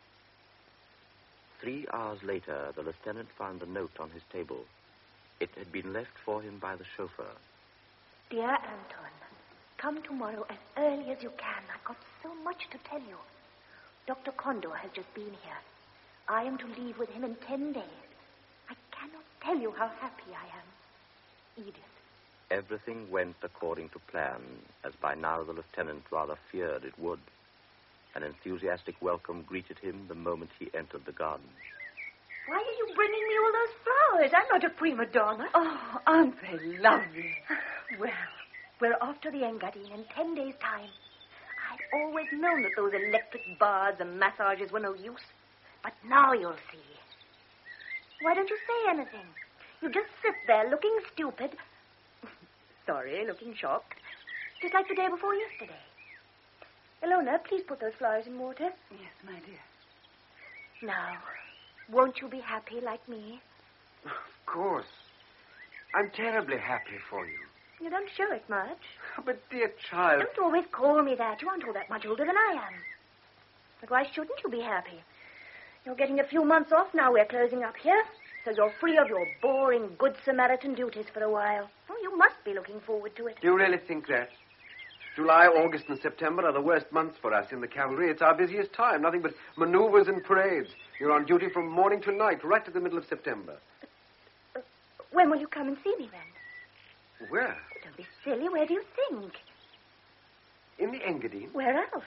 Three hours later, the lieutenant found a note on his table. It had been left for him by the chauffeur. Dear Anton, come tomorrow as early as you can. I've got so much to tell you. Doctor Condor has just been here. I am to leave with him in ten days. I cannot tell you how happy I am. Edith. Everything went according to plan, as by now the lieutenant rather feared it would. An enthusiastic welcome greeted him the moment he entered the garden. Why are you bringing me all those flowers? I'm not a prima donna. Oh, aren't they lovely? Well, we're off to the Engadine in ten days' time. I'd always known that those electric baths and massages were no use. But now you'll see. Why don't you say anything? You just sit there looking stupid. Sorry, looking shocked. Just like the day before yesterday. Ilona, please put those flowers in water. Yes, my dear. Now, won't you be happy like me? Of course. I'm terribly happy for you. You don't show it much. But, dear child... Don't always call me that. You aren't all that much older than I am. But why shouldn't you be happy? You're getting a few months off now. We're closing up here. So you're free of your boring Good Samaritan duties for a while. Oh, you must be looking forward to it. Do you really think that? July, August, and September are the worst months for us in the cavalry. It's our busiest time. Nothing but maneuvers and parades. You're on duty from morning to night, right to the middle of September. Uh, uh, when will you come and see me, then? Where? Don't be silly. Where do you think? In the Engadine. Where else?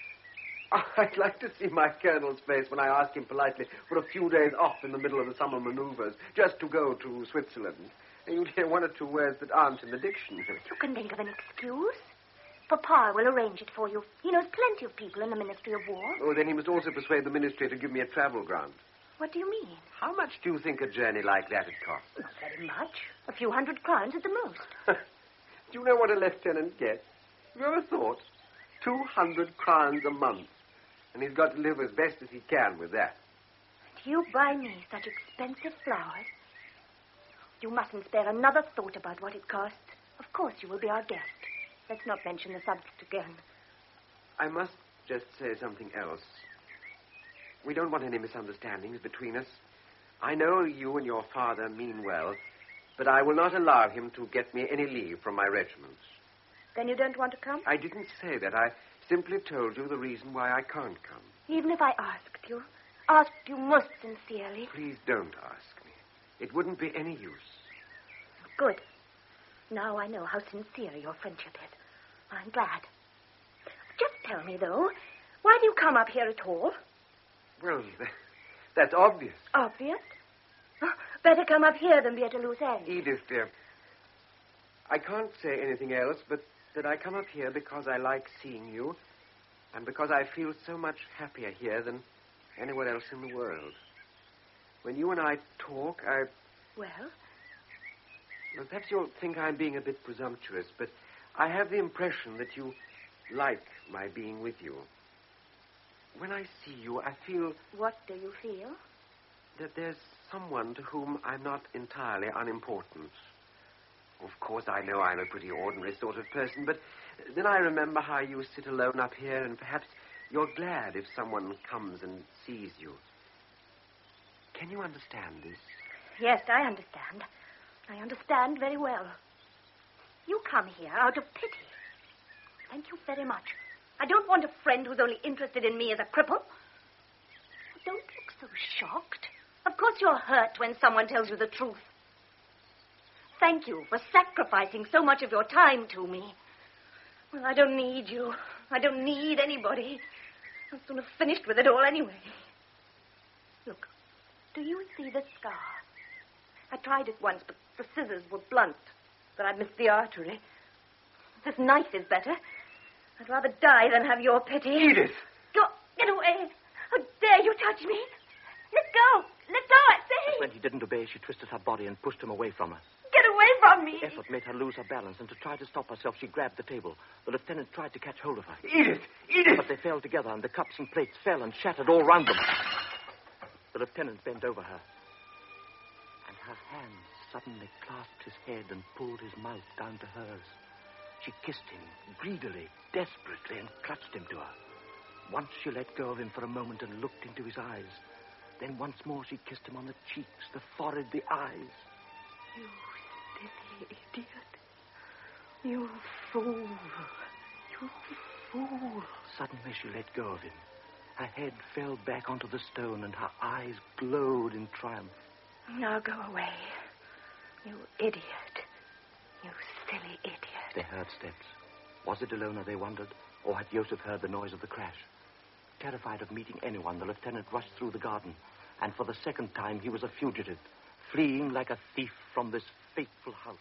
I'd like to see my colonel's face when I ask him politely for a few days off in the middle of the summer maneuvers, just to go to Switzerland. And you'd hear one or two words that aren't in the dictionary. You can think of an excuse. Papa will arrange it for you. He knows plenty of people in the Ministry of War. Oh, then he must also persuade the ministry to give me a travel grant. What do you mean? How much do you think a journey like that would cost? Not very much. A few hundred crowns at the most. Do you know what a lieutenant gets? Have you ever thought? Two hundred crowns a month. And he's got to live as best as he can with that. And you buy me such expensive flowers? You mustn't spare another thought about what it costs. Of course you will be our guest. Let's not mention the subject again. I must just say something else. We don't want any misunderstandings between us. I know you and your father mean well, but I will not allow him to get me any leave from my regiment. Then you don't want to come? I didn't say that. I simply told you the reason why I can't come. Even if I asked you? Asked you most sincerely? Please don't ask me. It wouldn't be any use. Good. Now I know how sincere your friendship is. I'm glad. Just tell me, though, why do you come up here at all? Well, that's obvious. Obvious? Oh, better come up here than be at a loose end. Edith, dear, I can't say anything else but that I come up here because I like seeing you and because I feel so much happier here than anywhere else in the world. When you and I talk, I... Well? Well, perhaps you'll think I'm being a bit presumptuous, but I have the impression that you like my being with you. When I see you, I feel... What do you feel? That there's someone to whom I'm not entirely unimportant. Of course, I know I'm a pretty ordinary sort of person, but then I remember how you sit alone up here, and perhaps you're glad if someone comes and sees you. Can you understand this? Yes, I understand. I understand very well. You come here out of pity. Thank you very much. I don't want a friend who's only interested in me as a cripple. Don't look so shocked. Of course you're hurt when someone tells you the truth. Thank you for sacrificing so much of your time to me. Well, I don't need you. I don't need anybody. I'm sort of finished with it all anyway. Look, do you see this scar? I tried it once, but the scissors were blunt, that I missed the artery. This knife is better. I'd rather die than have your pity. Edith! Go, get away. How dare you touch me? Let go. Let go, I say. When he didn't obey, she twisted her body and pushed him away from her. Get away from me. The effort made her lose her balance, and to try to stop herself, she grabbed the table. The lieutenant tried to catch hold of her. Edith! Edith! But they fell together, and the cups and plates fell and shattered all round them. The lieutenant bent over her, and her hands suddenly clasped his head and pulled his mouth down to hers. She kissed him, greedily, desperately, and clutched him to her. Once she let go of him for a moment and looked into his eyes. Then once more she kissed him on the cheeks, the forehead, the eyes. You silly idiot. You fool. You fool. Suddenly she let go of him. Her head fell back onto the stone, and her eyes glowed in triumph. Now go away. You idiot. You silly idiot. They heard steps. Was it Ilona, they wondered, or had Joseph heard the noise of the crash? Terrified of meeting anyone, the lieutenant rushed through the garden, and for the second time he was a fugitive, fleeing like a thief from this fateful house.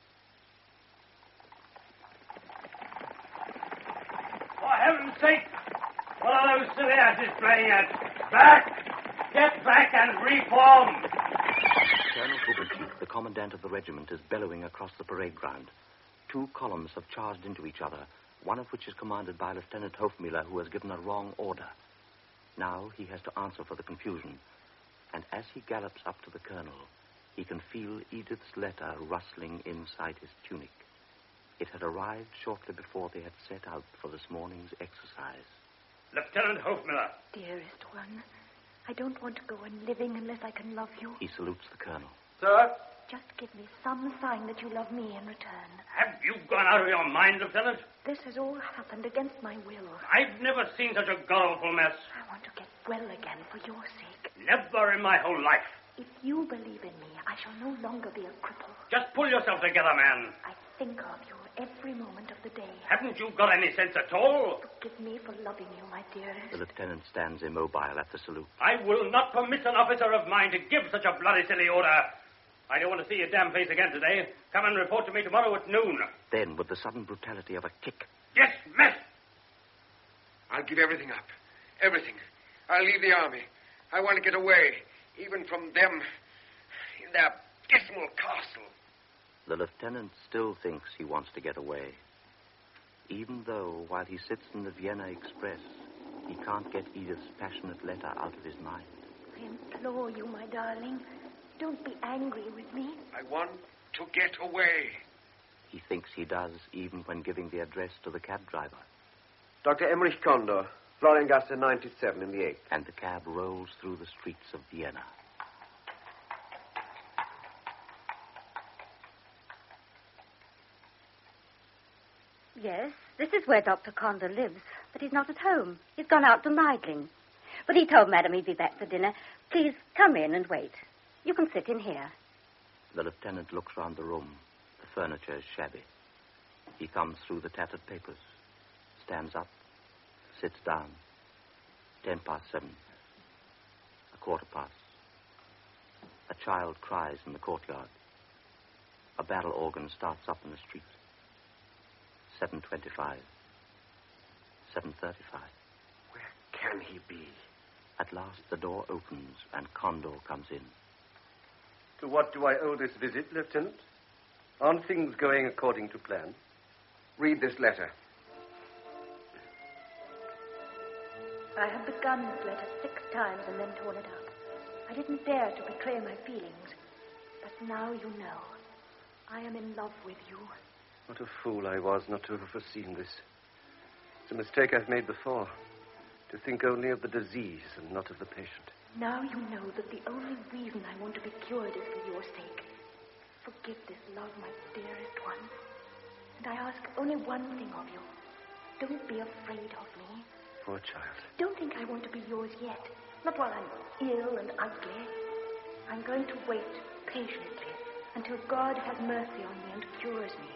For heaven's sake, what are those silly asses playing at? Back! Get back and reform! Colonel Bubencheek, the commandant of the regiment, is bellowing across the parade ground. Two columns have charged into each other, one of which is commanded by Lieutenant Hofmüller, who has given a wrong order. Now he has to answer for the confusion, and as he gallops up to the colonel, he can feel Edith's letter rustling inside his tunic. It had arrived shortly before they had set out for this morning's exercise. Lieutenant Hofmüller. Dearest one, I don't want to go on living unless I can love you. He salutes the colonel. Sir? Just give me some sign that you love me in return. Have you gone out of your mind, Lieutenant? This has all happened against my will. I've never seen such a gullible mess. I want to get well again for your sake. Never in my whole life. If you believe in me, I shall no longer be a cripple. Just pull yourself together, man. I think of you every moment of the day. Haven't you got any sense at all? Forgive me for loving you, my dearest. The lieutenant stands immobile at the salute. I will not permit an officer of mine to give such a bloody silly order. I don't want to see your damn face again today. Come and report to me tomorrow at noon. Then, with the sudden brutality of a kick... Yes, mess! I'll give everything up. Everything. I'll leave the army. I want to get away, even from them in their dismal castle. The lieutenant still thinks he wants to get away, even though, while he sits in the Vienna Express, he can't get Edith's passionate letter out of his mind. I implore you, my darling, don't be angry with me. I want to get away. He thinks he does, even when giving the address to the cab driver. Doctor Emmerich Kondor, Floriangasse ninety-seven in the eighth. And the cab rolls through the streets of Vienna. Yes, this is where Doctor Condor lives, but he's not at home. He's gone out to Meidling. But he told Madam he'd be back for dinner. Please come in and wait. You can sit in here. The lieutenant looks round the room. The furniture is shabby. He comes through the tattered papers, stands up, sits down. Ten past seven. A quarter past. A child cries in the courtyard. A battle organ starts up in the street. Seven twenty-five. Seven thirty-five. Where can he be? At last the door opens and Condor comes in. To what do I owe this visit, Lieutenant? Aren't things going according to plan? Read this letter. I have begun this letter six times and then torn it up. I didn't dare to betray my feelings, but now you know. I am in love with you. What a fool I was not to have foreseen this. It's a mistake I've made before. To think only of the disease and not of the patient. Now you know that the only reason I want to be cured is for your sake. Forgive this love, my dearest one. And I ask only one thing of you. Don't be afraid of me. Poor child. Don't think I want to be yours yet. Not while I'm ill and ugly. I'm going to wait patiently until God has mercy on me and cures me.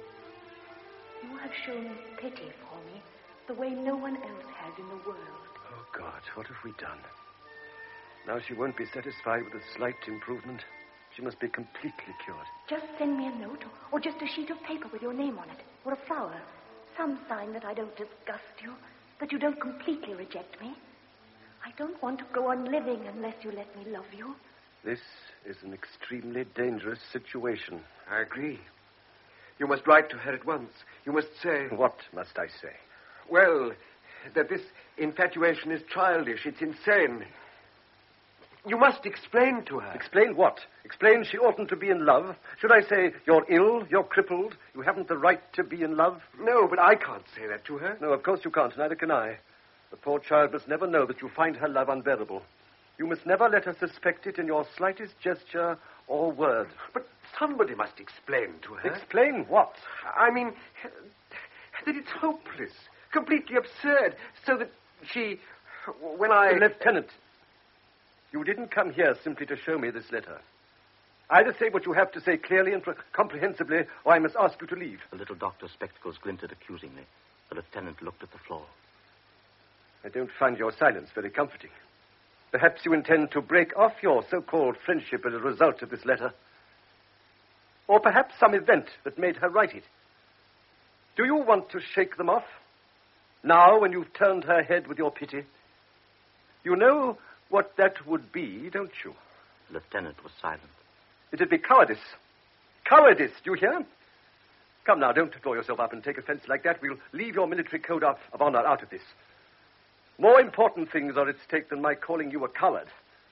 You have shown pity for me the way no one else has in the world. Oh, God, what have we done? Now she won't be satisfied with a slight improvement. She must be completely cured. Just send me a note, or, or just a sheet of paper with your name on it, or a flower. Some sign that I don't disgust you, that you don't completely reject me. I don't want to go on living unless you let me love you. This is an extremely dangerous situation. I agree. You must write to her at once. You must say... What must I say? Well, that this infatuation is childish. It's insane. You must explain to her. Explain what? Explain she oughtn't to be in love? Should I say, you're ill, you're crippled, you haven't the right to be in love? No, but I can't say that to her. No, of course you can't, neither can I. The poor child must never know that you find her love unbearable. You must never let her suspect it in your slightest gesture or word. But somebody must explain to her. Explain what? I mean, that it's hopeless, completely absurd, so that she... When I... Lieutenant, you didn't come here simply to show me this letter. Either say what you have to say clearly and comprehensibly, or I must ask you to leave. The little doctor's spectacles glinted accusingly. The lieutenant looked at the floor. I don't find your silence very comforting. Perhaps you intend to break off your so-called friendship as a result of this letter. Or perhaps some event that made her write it. Do you want to shake them off? Now, when you've turned her head with your pity? You know what that would be, don't you? The lieutenant was silent. It'd be cowardice. Cowardice, do you hear? Come now, don't draw yourself up and take offense like that. We'll leave your military code of honor out of this. More important things are at stake than my calling you a coward.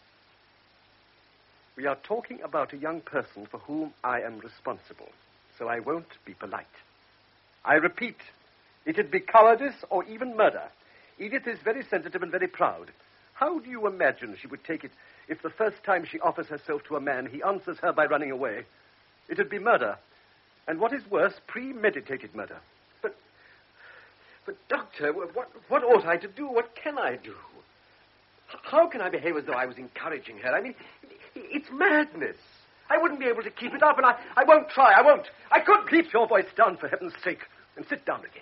We are talking about a young person for whom I am responsible, so I won't be polite. I repeat, it'd be cowardice or even murder. Edith is very sensitive and very proud. How do you imagine she would take it if the first time she offers herself to a man, he answers her by running away? It'd be murder. And what is worse, premeditated murder. But, but, Doctor, what, what ought I to do? What can I do? How can I behave as though I was encouraging her? I mean, it's madness. I wouldn't be able to keep it up, and I, I won't try. I won't. I couldn't. Keep your voice down, for heaven's sake, and sit down again.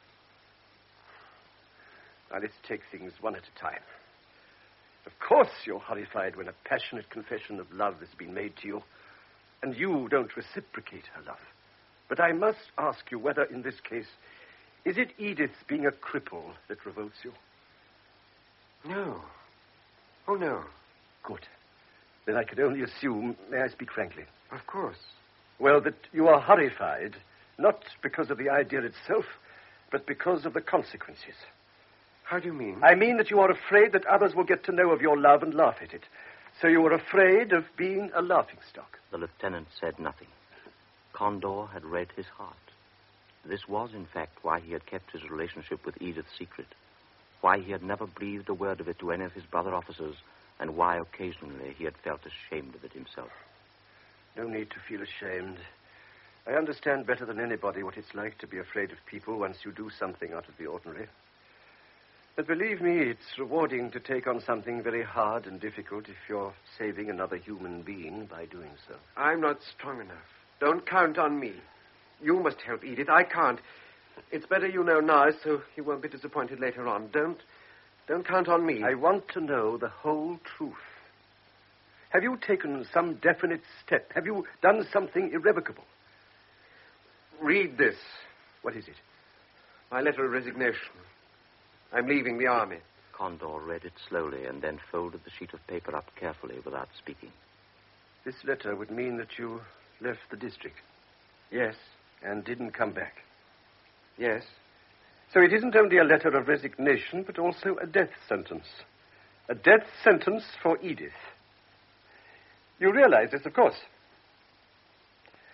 Now, let's take things one at a time. Of course you're horrified when a passionate confession of love has been made to you, and you don't reciprocate her love. But I must ask you whether, in this case, is it Edith being a cripple that revolts you? No. Oh, no. Good. Then I could only assume, may I speak frankly? Of course. Well, that you are horrified, not because of the idea itself, but because of the consequences. How do you mean? I mean that you are afraid that others will get to know of your love and laugh at it. So you are afraid of being a laughingstock. The lieutenant said nothing. Condor had read his heart. This was, in fact, why he had kept his relationship with Edith secret, why he had never breathed a word of it to any of his brother officers, and why occasionally he had felt ashamed of it himself. No need to feel ashamed. I understand better than anybody what it's like to be afraid of people once you do something out of the ordinary. But believe me, it's rewarding to take on something very hard and difficult if you're saving another human being by doing so. I'm not strong enough. Don't count on me. You must help Edith. I can't. It's better you know now so you won't be disappointed later on. Don't, don't count on me. I want to know the whole truth. Have you taken some definite step? Have you done something irrevocable? Read this. What is it? My letter of resignation. I'm leaving the army. Condor read it slowly and then folded the sheet of paper up carefully without speaking. This letter would mean that you left the district. Yes. And didn't come back. Yes. So it isn't only a letter of resignation, but also a death sentence. A death sentence for Edith. You realize this, of course.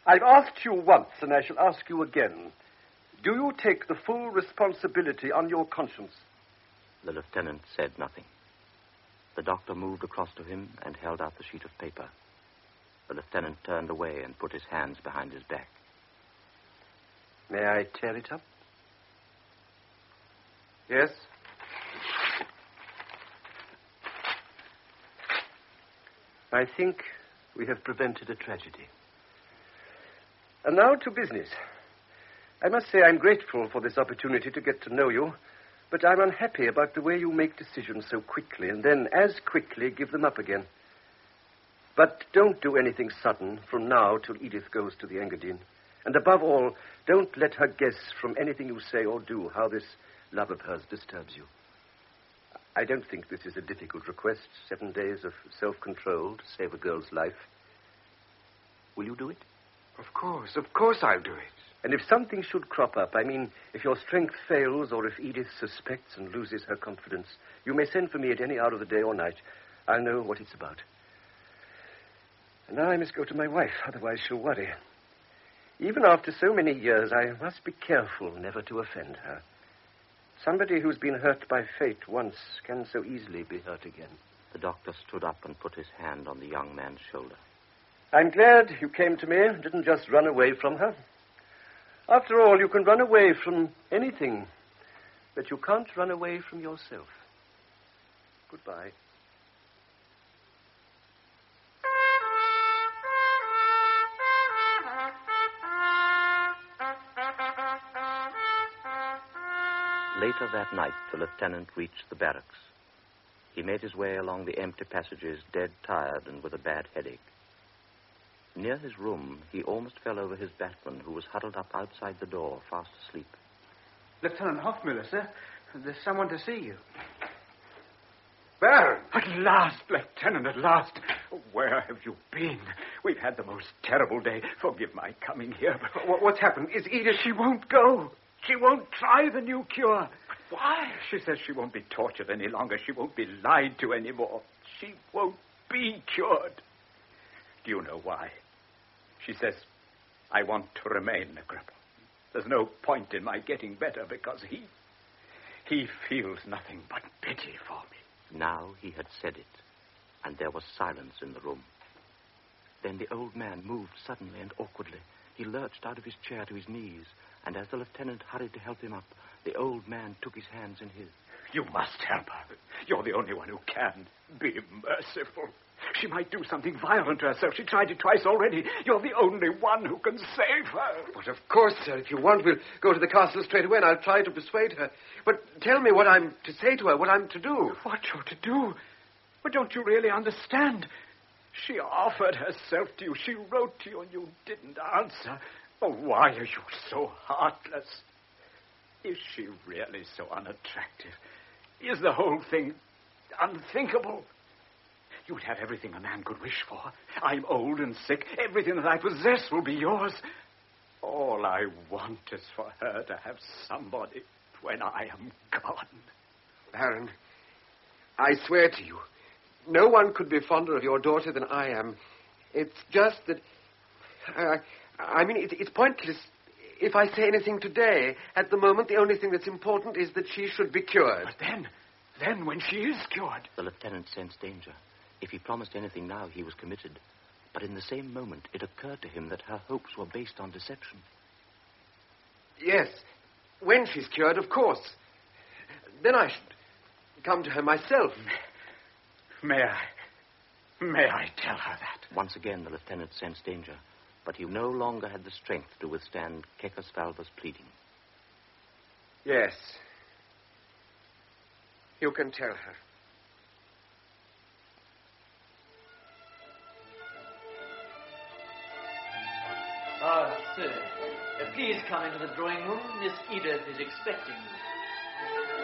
I've asked you once, and I shall ask you again. Do you take the full responsibility on your conscience? The lieutenant said nothing. The doctor moved across to him and held out the sheet of paper. The lieutenant turned away and put his hands behind his back. May I tear it up? Yes? I think we have prevented a tragedy. And now to business. I must say I'm grateful for this opportunity to get to know you, but I'm unhappy about the way you make decisions so quickly and then as quickly give them up again. But don't do anything sudden from now till Edith goes to the Engadine. And above all, don't let her guess from anything you say or do how this love of hers disturbs you. I don't think this is a difficult request. Seven days of self-control to save a girl's life. Will you do it? Of course, of course I'll do it. And if something should crop up, I mean, if your strength fails or if Edith suspects and loses her confidence, you may send for me at any hour of the day or night. I'll know what it's about. And now I must go to my wife, otherwise she'll worry. Even after so many years, I must be careful never to offend her. Somebody who's been hurt by fate once can so easily be hurt again. The doctor stood up and put his hand on the young man's shoulder. I'm glad you came to me and didn't just run away from her. After all, you can run away from anything, but you can't run away from yourself. Goodbye. Later that night, the lieutenant reached the barracks. He made his way along the empty passages, dead tired and with a bad headache. Near his room, he almost fell over his batman, who was huddled up outside the door, fast asleep. Lieutenant Hoffmüller, sir. There's someone to see you. Baron! At last, Lieutenant, at last. Where have you been? We've had the most terrible day. Forgive my coming here, but... What's happened? Is Edith... She won't go. She won't try the new cure. But why? She says she won't be tortured any longer. She won't be lied to anymore. She won't be cured. Do you know why? She says, I want to remain a cripple. There's no point in my getting better because he... he feels nothing but pity for me. Now he had said it, and there was silence in the room. Then the old man moved suddenly and awkwardly. He lurched out of his chair to his knees, and as the lieutenant hurried to help him up, the old man took his hands in his. You must help her. You're the only one who can. Be merciful. She might do something violent to herself. She tried it twice already. You're the only one who can save her. But of course, sir, if you want, we'll go to the castle straight away and I'll try to persuade her. But tell me what I'm to say to her, what I'm to do. What you're to do? But don't you really understand? She offered herself to you. She wrote to you and you didn't answer. Oh, why are you so heartless? Is she really so unattractive? Is the whole thing unthinkable? You'd have everything a man could wish for. I'm old and sick. Everything that I possess will be yours. All I want is for her to have somebody when I am gone. Baron, I swear to you, no one could be fonder of your daughter than I am. It's just that... Uh, I mean, it, it's pointless if I say anything today. At the moment, the only thing that's important is that she should be cured. But then, then when she is cured... The lieutenant sensed danger. If he promised anything now, he was committed. But in the same moment, it occurred to him that her hopes were based on deception. Yes, when she's cured, of course. Then I should come to her myself. May I? May I tell her that? Once again, the lieutenant sensed danger, but he no longer had the strength to withstand Kekosvalva's pleading. Yes. You can tell her. Ah, sir. Uh, please come into the drawing room. Miss Edith is expecting you.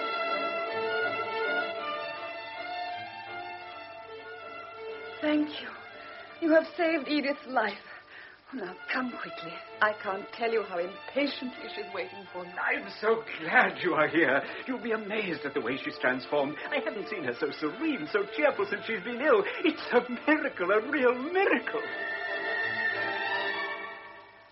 Thank you. You have saved Edith's life. Oh, now, come quickly. I can't tell you how impatiently she's waiting for you. I'm so glad you are here. You'll be amazed at the way she's transformed. I haven't seen her so serene, so cheerful since she's been ill. It's a miracle, a real miracle.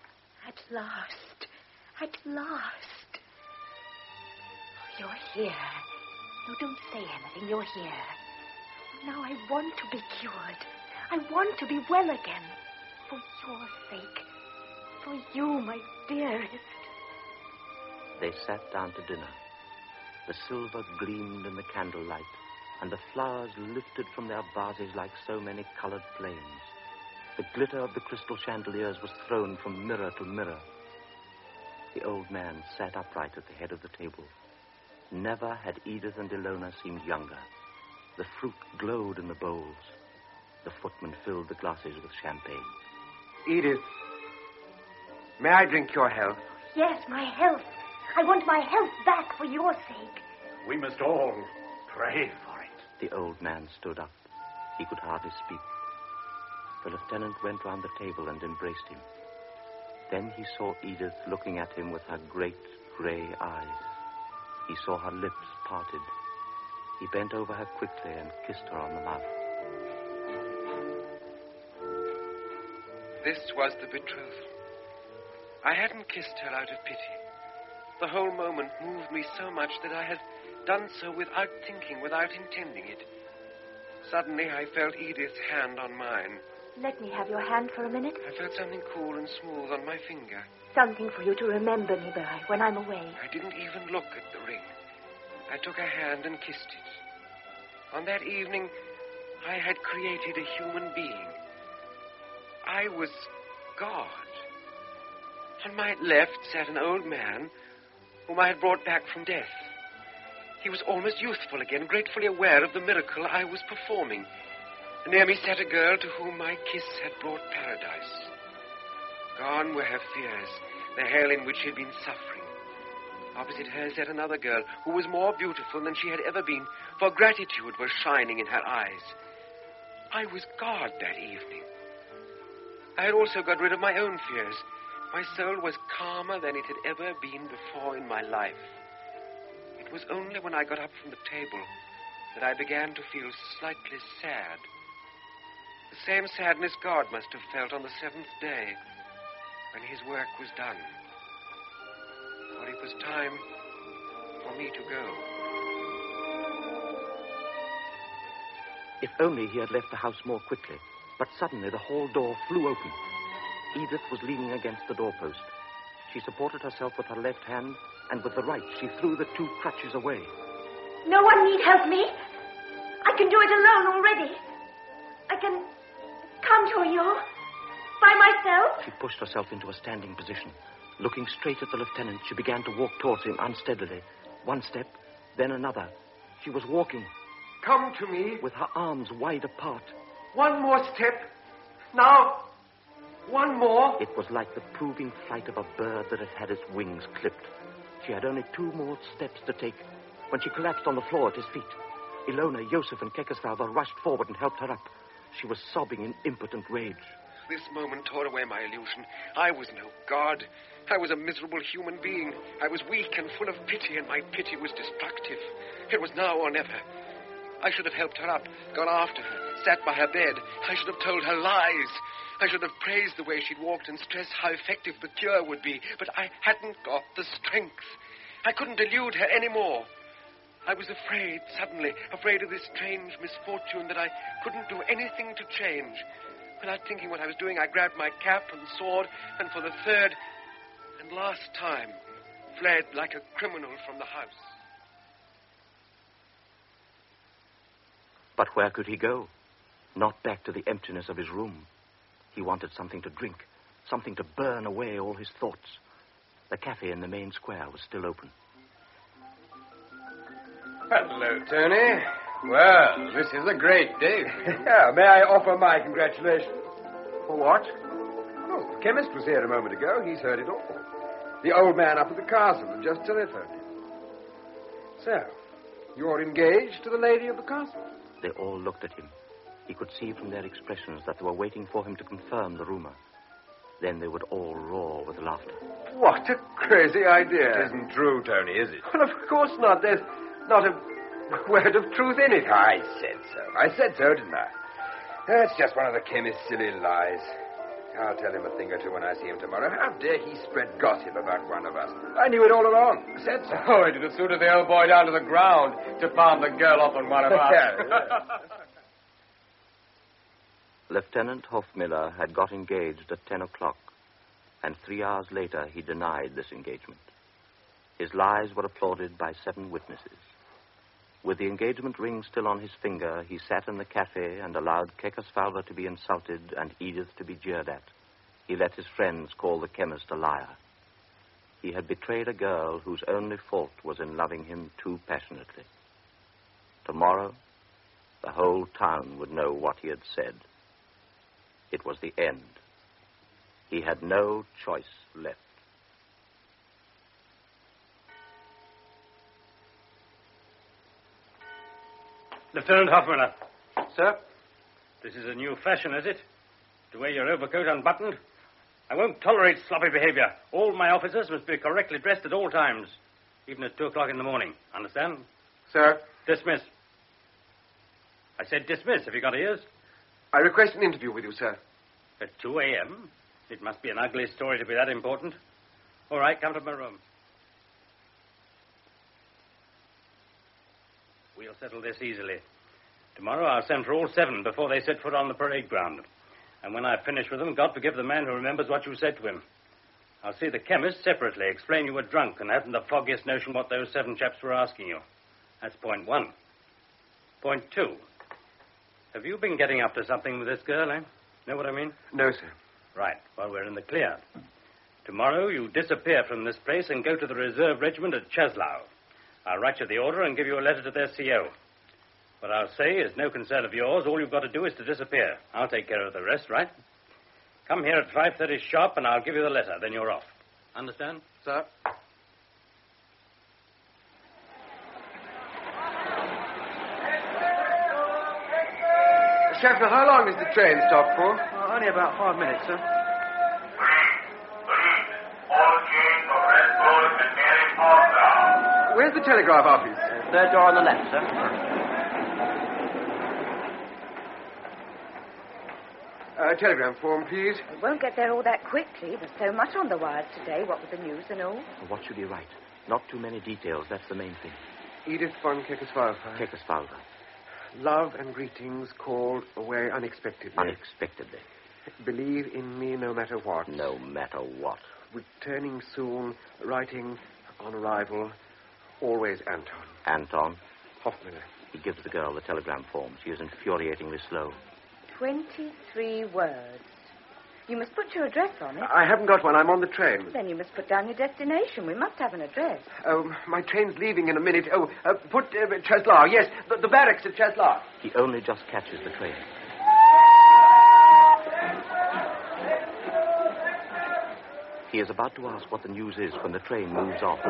last. At last. You're here. No, don't say anything. You're here. Now I want to be cured. I want to be well again. For your sake. For you, my dearest. They sat down to dinner. The silver gleamed in the candlelight, and the flowers lifted from their vases like so many colored flames. The glitter of the crystal chandeliers was thrown from mirror to mirror. The old man sat upright at the head of the table. Never had Edith and Ilona seemed younger. The fruit glowed in the bowls. The footman filled the glasses with champagne. Edith, may I drink your health? Yes, my health. I want my health back for your sake. We must all pray for it. The old man stood up. He could hardly speak. The lieutenant went round the table and embraced him. Then he saw Edith looking at him with her great grey eyes. He saw her lips parted. He bent over her quickly and kissed her on the mouth. This was the betrothal. I hadn't kissed her out of pity. The whole moment moved me so much that I had done so without thinking, without intending it. Suddenly I felt Edith's hand on mine. Let me have your hand for a minute. I felt something cool and smooth on my finger. Something for you to remember me by when I'm away. I didn't even look at the ring. I took her hand and kissed it. On that evening, I had created a human being. I was God. On my left sat an old man whom I had brought back from death. He was almost youthful again, gratefully aware of the miracle I was performing. Near me sat a girl to whom my kiss had brought paradise. Gone were her fears, the hell in which she had been suffering. Opposite her sat another girl who was more beautiful than she had ever been, for gratitude was shining in her eyes. I was God that evening. I had also got rid of my own fears. My soul was calmer than it had ever been before in my life. It was only when I got up from the table that I began to feel slightly sad. The same sadness God must have felt on the seventh day when his work was done. For it was time for me to go. If only he had left the house more quickly. But suddenly the hall door flew open. Edith was leaning against the doorpost. She supported herself with her left hand, and with the right she threw the two crutches away. No one need help me. I can do it alone already. I can come to you by myself. She pushed herself into a standing position. Looking straight at the lieutenant, she began to walk towards him unsteadily. One step, then another. She was walking. Come to me. With her arms wide apart. One more step. Now, one more. It was like the proving flight of a bird that had had its wings clipped. She had only two more steps to take when she collapsed on the floor at his feet. Ilona, Joseph, and Kekesvalva rushed forward and helped her up. She was sobbing in impotent rage. This moment tore away my illusion. I was no god. I was a miserable human being. I was weak and full of pity, and my pity was destructive. It was now or never. I should have helped her up, gone after her, sat by her bed. I should have told her lies. I should have praised the way she'd walked and stressed how effective the cure would be. But I hadn't got the strength. I couldn't elude her anymore. I was afraid, suddenly, afraid of this strange misfortune that I couldn't do anything to change. Without thinking what I was doing, I grabbed my cap and sword, and for the third and last time, fled like a criminal from the house. But where could he go? Not back to the emptiness of his room. He wanted something to drink, something to burn away all his thoughts. The cafe in the main square was still open. Hello, Tony. Well, this is a great day. Yeah, may I offer my congratulations? For what? Oh, the chemist was here a moment ago. He's heard it all. The old man up at the castle had just telephoned him. So, you're engaged to the lady of the castle? They all looked at him. He could see from their expressions that they were waiting for him to confirm the rumor. Then they would all roar with laughter. What a crazy idea. It isn't true, Tony, is it? Well, of course not. There's not a word of truth in it. I said so. I said so, didn't I? That's just one of the chemist's silly lies. I'll tell him a thing or two when I see him tomorrow. How dare he spread gossip about one of us? I knew it all along. I said so. Oh, it'd have suited the old boy down to the ground to palm the girl off on one of us. Yeah, yeah. Lieutenant Hofmiller had got engaged at ten o'clock, and three hours later he denied this engagement. His lies were applauded by seven witnesses. With the engagement ring still on his finger, he sat in the cafe and allowed Kekosvalva to be insulted and Edith to be jeered at. He let his friends call the chemist a liar. He had betrayed a girl whose only fault was in loving him too passionately. Tomorrow, the whole town would know what he had said. It was the end. He had no choice left. Lieutenant Hofmiller. Sir? This is a new fashion, is it? To wear your overcoat unbuttoned? I won't tolerate sloppy behavior. All my officers must be correctly dressed at all times, even at two o'clock in the morning. Understand? Sir? Dismiss. I said dismiss. Have you got ears? I request an interview with you, sir. At two a.m.? It must be an ugly story to be that important. All right, come to my room. We'll settle this easily. Tomorrow I'll send for all seven before they set foot on the parade ground. And when I've finished with them, God forgive the man who remembers what you said to him. I'll see the chemist separately, explain you were drunk and hadn't the foggiest notion what those seven chaps were asking you. That's point one. Point two. Have you been getting up to something with this girl, eh? Know what I mean? No, sir. Right. Well, we're in the clear. Tomorrow you disappear from this place and go to the reserve regiment at Chaslau. I'll write you the order and give you a letter to their C O. What I'll say is no concern of yours. All you've got to do is to disappear. I'll take care of the rest, right? Come here at five thirty sharp and I'll give you the letter. Then you're off. Understand? Sir? Schaffner, how long does the train stop for? Oh, only about five minutes, sir. Where's the telegraph office? Uh, third door on the left, sir. Uh, telegram form, please. We won't get there all that quickly. There's so much on the wires today, what with the news and all. Well, what should he write? Not too many details. That's the main thing. Edith von Kekosvalva. Kekosvalva. Love and greetings called away unexpectedly. Unexpectedly. Believe in me no matter what. No matter what. Returning soon, writing on arrival, always Anton. Anton? Hofmiller. He gives the girl the telegram form. She is infuriatingly slow. Twenty-three words. You must put your address on it. I haven't got one. I'm on the train. Then you must put down your destination. We must have an address. Oh, my train's leaving in a minute. Oh, uh, put uh, Chaslau. Yes, the, the barracks at Chaslau. He only just catches the train. He is about to ask what the news is when the train moves off.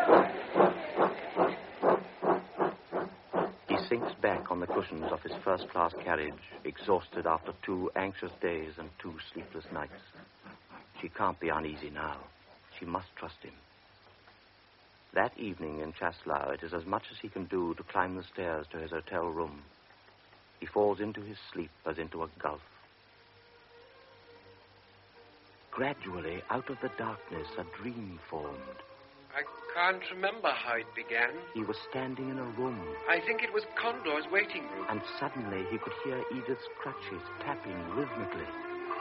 He sinks back on the cushions of his first-class carriage, exhausted after two anxious days and two sleepless nights. She can't be uneasy now. She must trust him. That evening in Chaslau, it is as much as he can do to climb the stairs to his hotel room. He falls into his sleep as into a gulf. Gradually, out of the darkness, a dream formed. I can't remember how it began. He was standing in a room. I think it was Condor's waiting room. And suddenly he could hear Edith's crutches tapping rhythmically.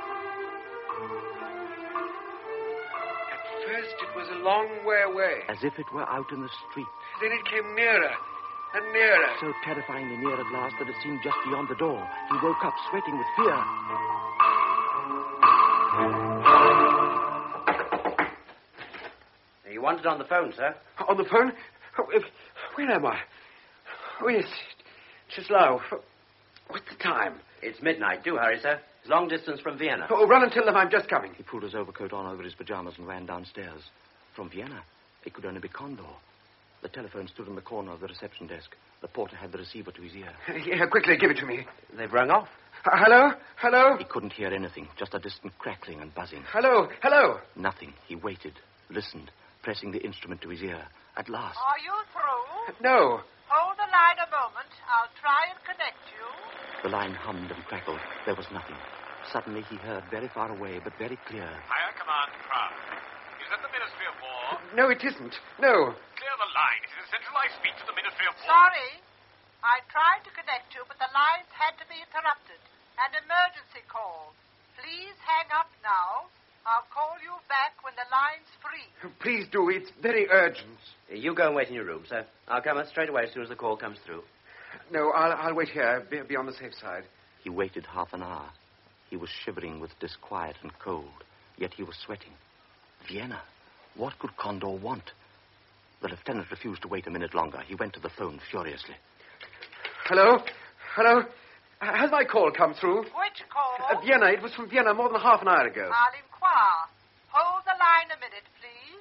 At first it was a long way away. As if it were out in the street. Then it came nearer and nearer. So terrifyingly near at last that it seemed just beyond the door. He woke up sweating with fear. You wanted on the phone, sir? On the phone? Oh, if, where am I? Oh, yes. Chaslau. What's the time? It's midnight. Do hurry, sir. It's long distance from Vienna. Oh, run and tell them I'm just coming. He pulled his overcoat on over his pajamas and ran downstairs. From Vienna, it could only be Condor. The telephone stood in the corner of the reception desk. The porter had the receiver to his ear. Yeah, quickly, give it to me. They've rung off. Uh, hello? Hello? He couldn't hear anything, just a distant crackling and buzzing. Hello? Hello? Nothing. He waited, listened, pressing the instrument to his ear. At last. Are you through? No. Hold the line a moment. I'll try and connect you. The line hummed and crackled. There was nothing. Suddenly he heard, very far away, but very clear. Higher command, Crown. Is that the Ministry of War? No, it isn't. No. Clear the line. It is essential I speak to the Ministry of War. Sorry. I tried to connect you, but the lines had to be interrupted. An emergency call. Please hang up now. I'll call you back when the line's free. Please do. It's very urgent. You go and wait in your room, sir. I'll come up straight away as soon as the call comes through. No, I'll, I'll wait here. Be, be on the safe side. He waited half an hour. He was shivering with disquiet and cold, yet he was sweating. Vienna. What could Condor want? The lieutenant refused to wait a minute longer. He went to the phone furiously. Hello? Hello? Has my call come through? Which call? Uh, Vienna. It was from Vienna more than half an hour ago. I'll inquire. Hold the line a minute, please.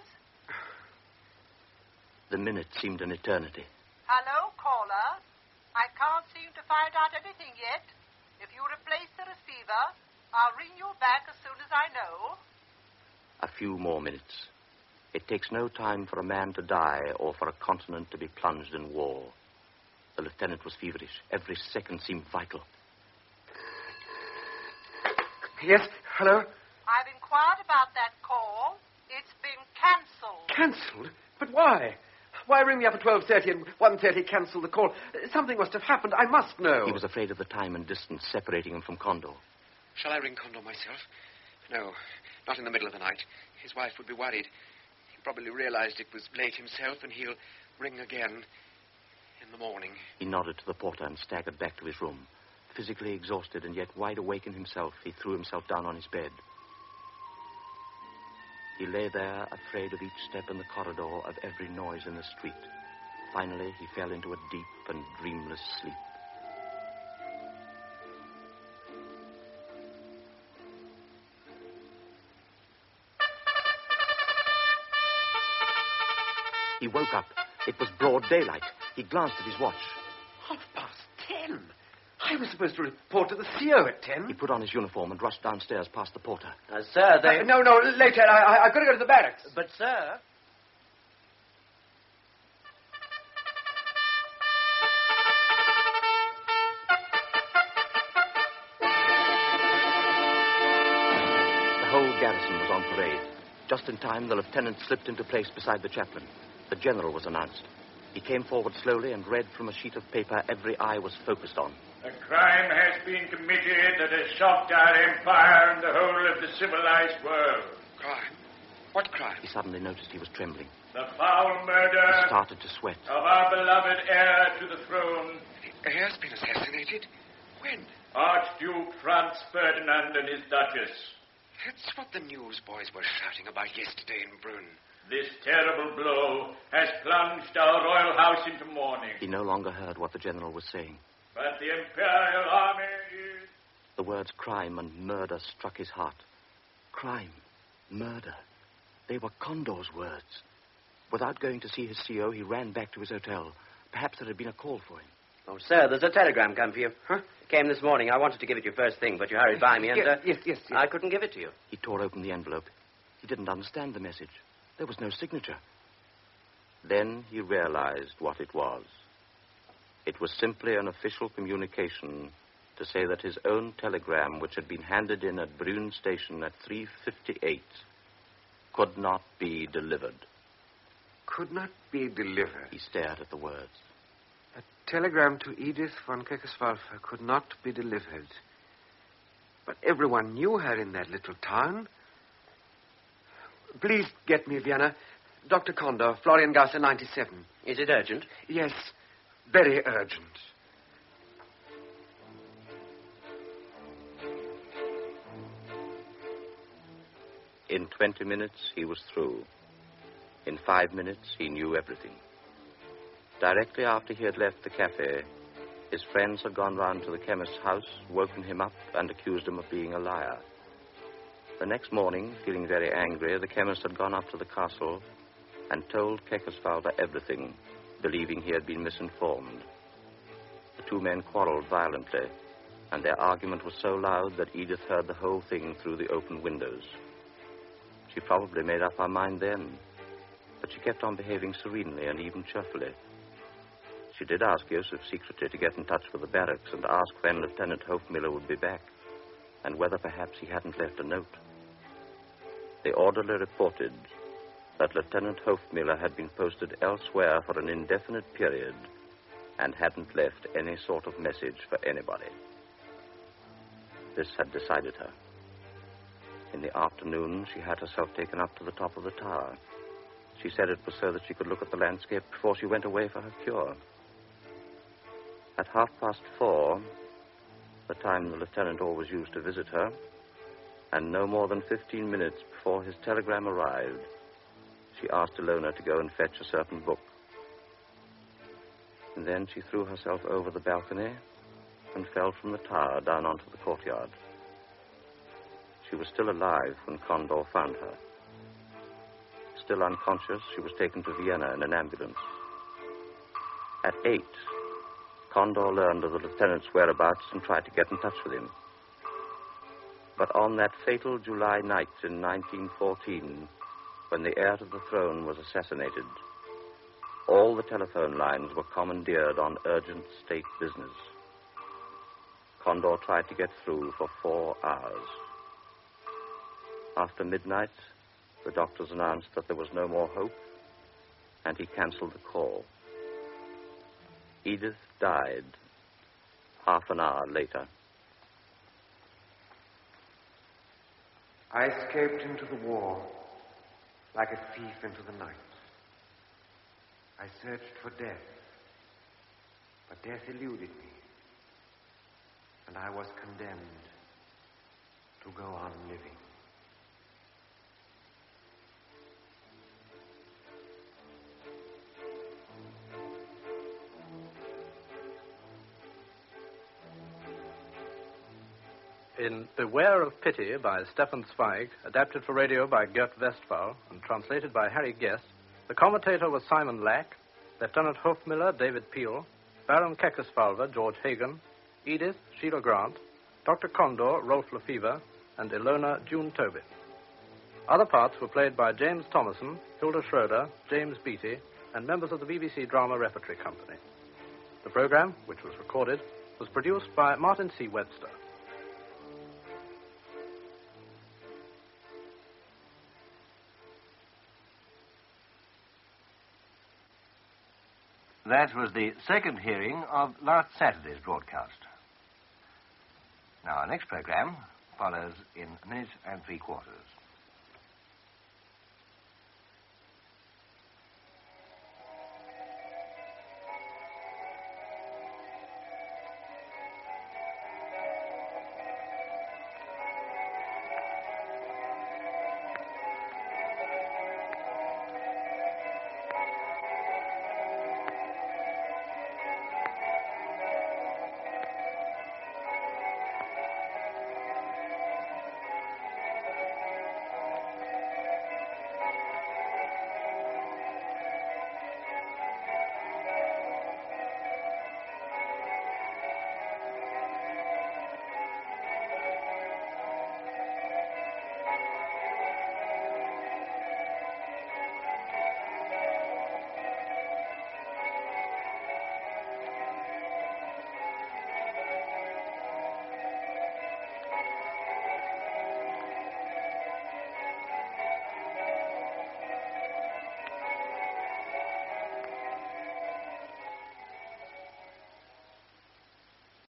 The minute seemed an eternity. Hello, caller. I can't seem to find out anything yet. If you replace the receiver, I'll ring you back as soon as I know. A few more minutes. It takes no time for a man to die or for a continent to be plunged in war. The lieutenant was feverish. Every second seemed vital. Yes, hello? I've inquired about that call. It's been cancelled. Cancelled? But why? Why ring me up at twelve thirty and one thirty cancel the call? Something must have happened. I must know. He was afraid of the time and distance separating him from Condor. Shall I ring Condor myself? No, not in the middle of the night. His wife would be worried. He probably realized it was late himself, and he'll ring again in the morning. He nodded to the porter and staggered back to his room. Physically exhausted and yet wide awake in himself, he threw himself down on his bed. He lay there, afraid of each step in the corridor, of every noise in the street. Finally, he fell into a deep and dreamless sleep. He woke up. It was broad daylight. He glanced at his watch. Half past ten. I was supposed to report to the C O at ten. He put on his uniform and rushed downstairs past the porter. Uh, sir, they... Uh, no, no, later. I, I, I've got to go to the barracks. But, sir... The whole garrison was on parade. Just in time, the lieutenant slipped into place beside the chaplain. The general was announced. He came forward slowly and read from a sheet of paper every eye was focused on. A crime has been committed that has shocked our empire and the whole of the civilized world. Crime? What crime? He suddenly noticed he was trembling. The foul murder... He started to sweat. ...of our beloved heir to the throne. The heir's been assassinated? When? Archduke Franz Ferdinand and his Duchess. That's what the newsboys were shouting about yesterday in Brünn. This terrible blow has plunged our royal house into mourning. He no longer heard what the general was saying. But the Imperial Army is... The words crime and murder struck his heart. Crime, murder. They were Condor's words. Without going to see his C O, he ran back to his hotel. Perhaps there had been a call for him. Oh, sir, there's a telegram come for you. Huh? It came this morning. I wanted to give it you first thing, but you hurried by me and... Yes, uh, yes, yes, yes. I couldn't give it to you. He tore open the envelope. He didn't understand the message. There was no signature. Then he realized what it was. It was simply an official communication to say that his own telegram, which had been handed in at Brünn Station at three fifty-eight, could not be delivered. Could not be delivered? He stared at the words. A telegram to Edith von Keckerswalfer could not be delivered. But everyone knew her in that little town. Please get me, Vienna. Doctor Condor, Floriangasse ninety-seven. Is it urgent? Yes, very urgent. In twenty minutes, he was through. In five minutes, he knew everything. Directly after he had left the cafe, his friends had gone round to the chemist's house, woken him up, and accused him of being a liar. The next morning, feeling very angry, the chemist had gone up to the castle and told Keckerswalfer everything, believing he had been misinformed. The two men quarreled violently, and their argument was so loud that Edith heard the whole thing through the open windows. She probably made up her mind then, but she kept on behaving serenely and even cheerfully. She did ask Joseph secretly to get in touch with the barracks and ask when Lieutenant Hofmiller would be back. and whether perhaps he hadn't left a note. The orderly reported that Lieutenant Hofmiller had been posted elsewhere for an indefinite period and hadn't left any sort of message for anybody. This had decided her. In the afternoon, she had herself taken up to the top of the tower. She said it was so that she could look at the landscape before she went away for her cure. At half past four, the time the lieutenant always used to visit her, and no more than fifteen minutes before his telegram arrived, she asked Ilona to go and fetch a certain book. And then she threw herself over the balcony and fell from the tower down onto the courtyard. She was still alive when Condor found her. Still unconscious, she was taken to Vienna in an ambulance. At eight, Condor learned of the lieutenant's whereabouts and tried to get in touch with him. But on that fatal July night in nineteen fourteen, when the heir to the throne was assassinated, all the telephone lines were commandeered on urgent state business. Condor tried to get through for four hours. After midnight, the doctors announced that there was no more hope, and he canceled the call. Edith died half an hour later. I escaped into the war like a thief into the night. I searched for death, but death eluded me, and I was condemned to go on living. In Beware of Pity by Stefan Zweig, adapted for radio by Gert Westphal and translated by Harry Guest, the commentator was Simon Lack, Lieutenant Hofmiller David Peel, Baron Keckesfalver George Hagen, Edith Sheila Grant, Doctor Condor Rolf Lefevre, and Ilona June Tobin. Other parts were played by James Thomason, Hilda Schroeder, James Beattie, and members of the B B C Drama Repertory Company. The program, which was recorded, was produced by Martin C. Webster. That was the second hearing of last Saturday's broadcast. Now, our next program follows in a minute and three quarters.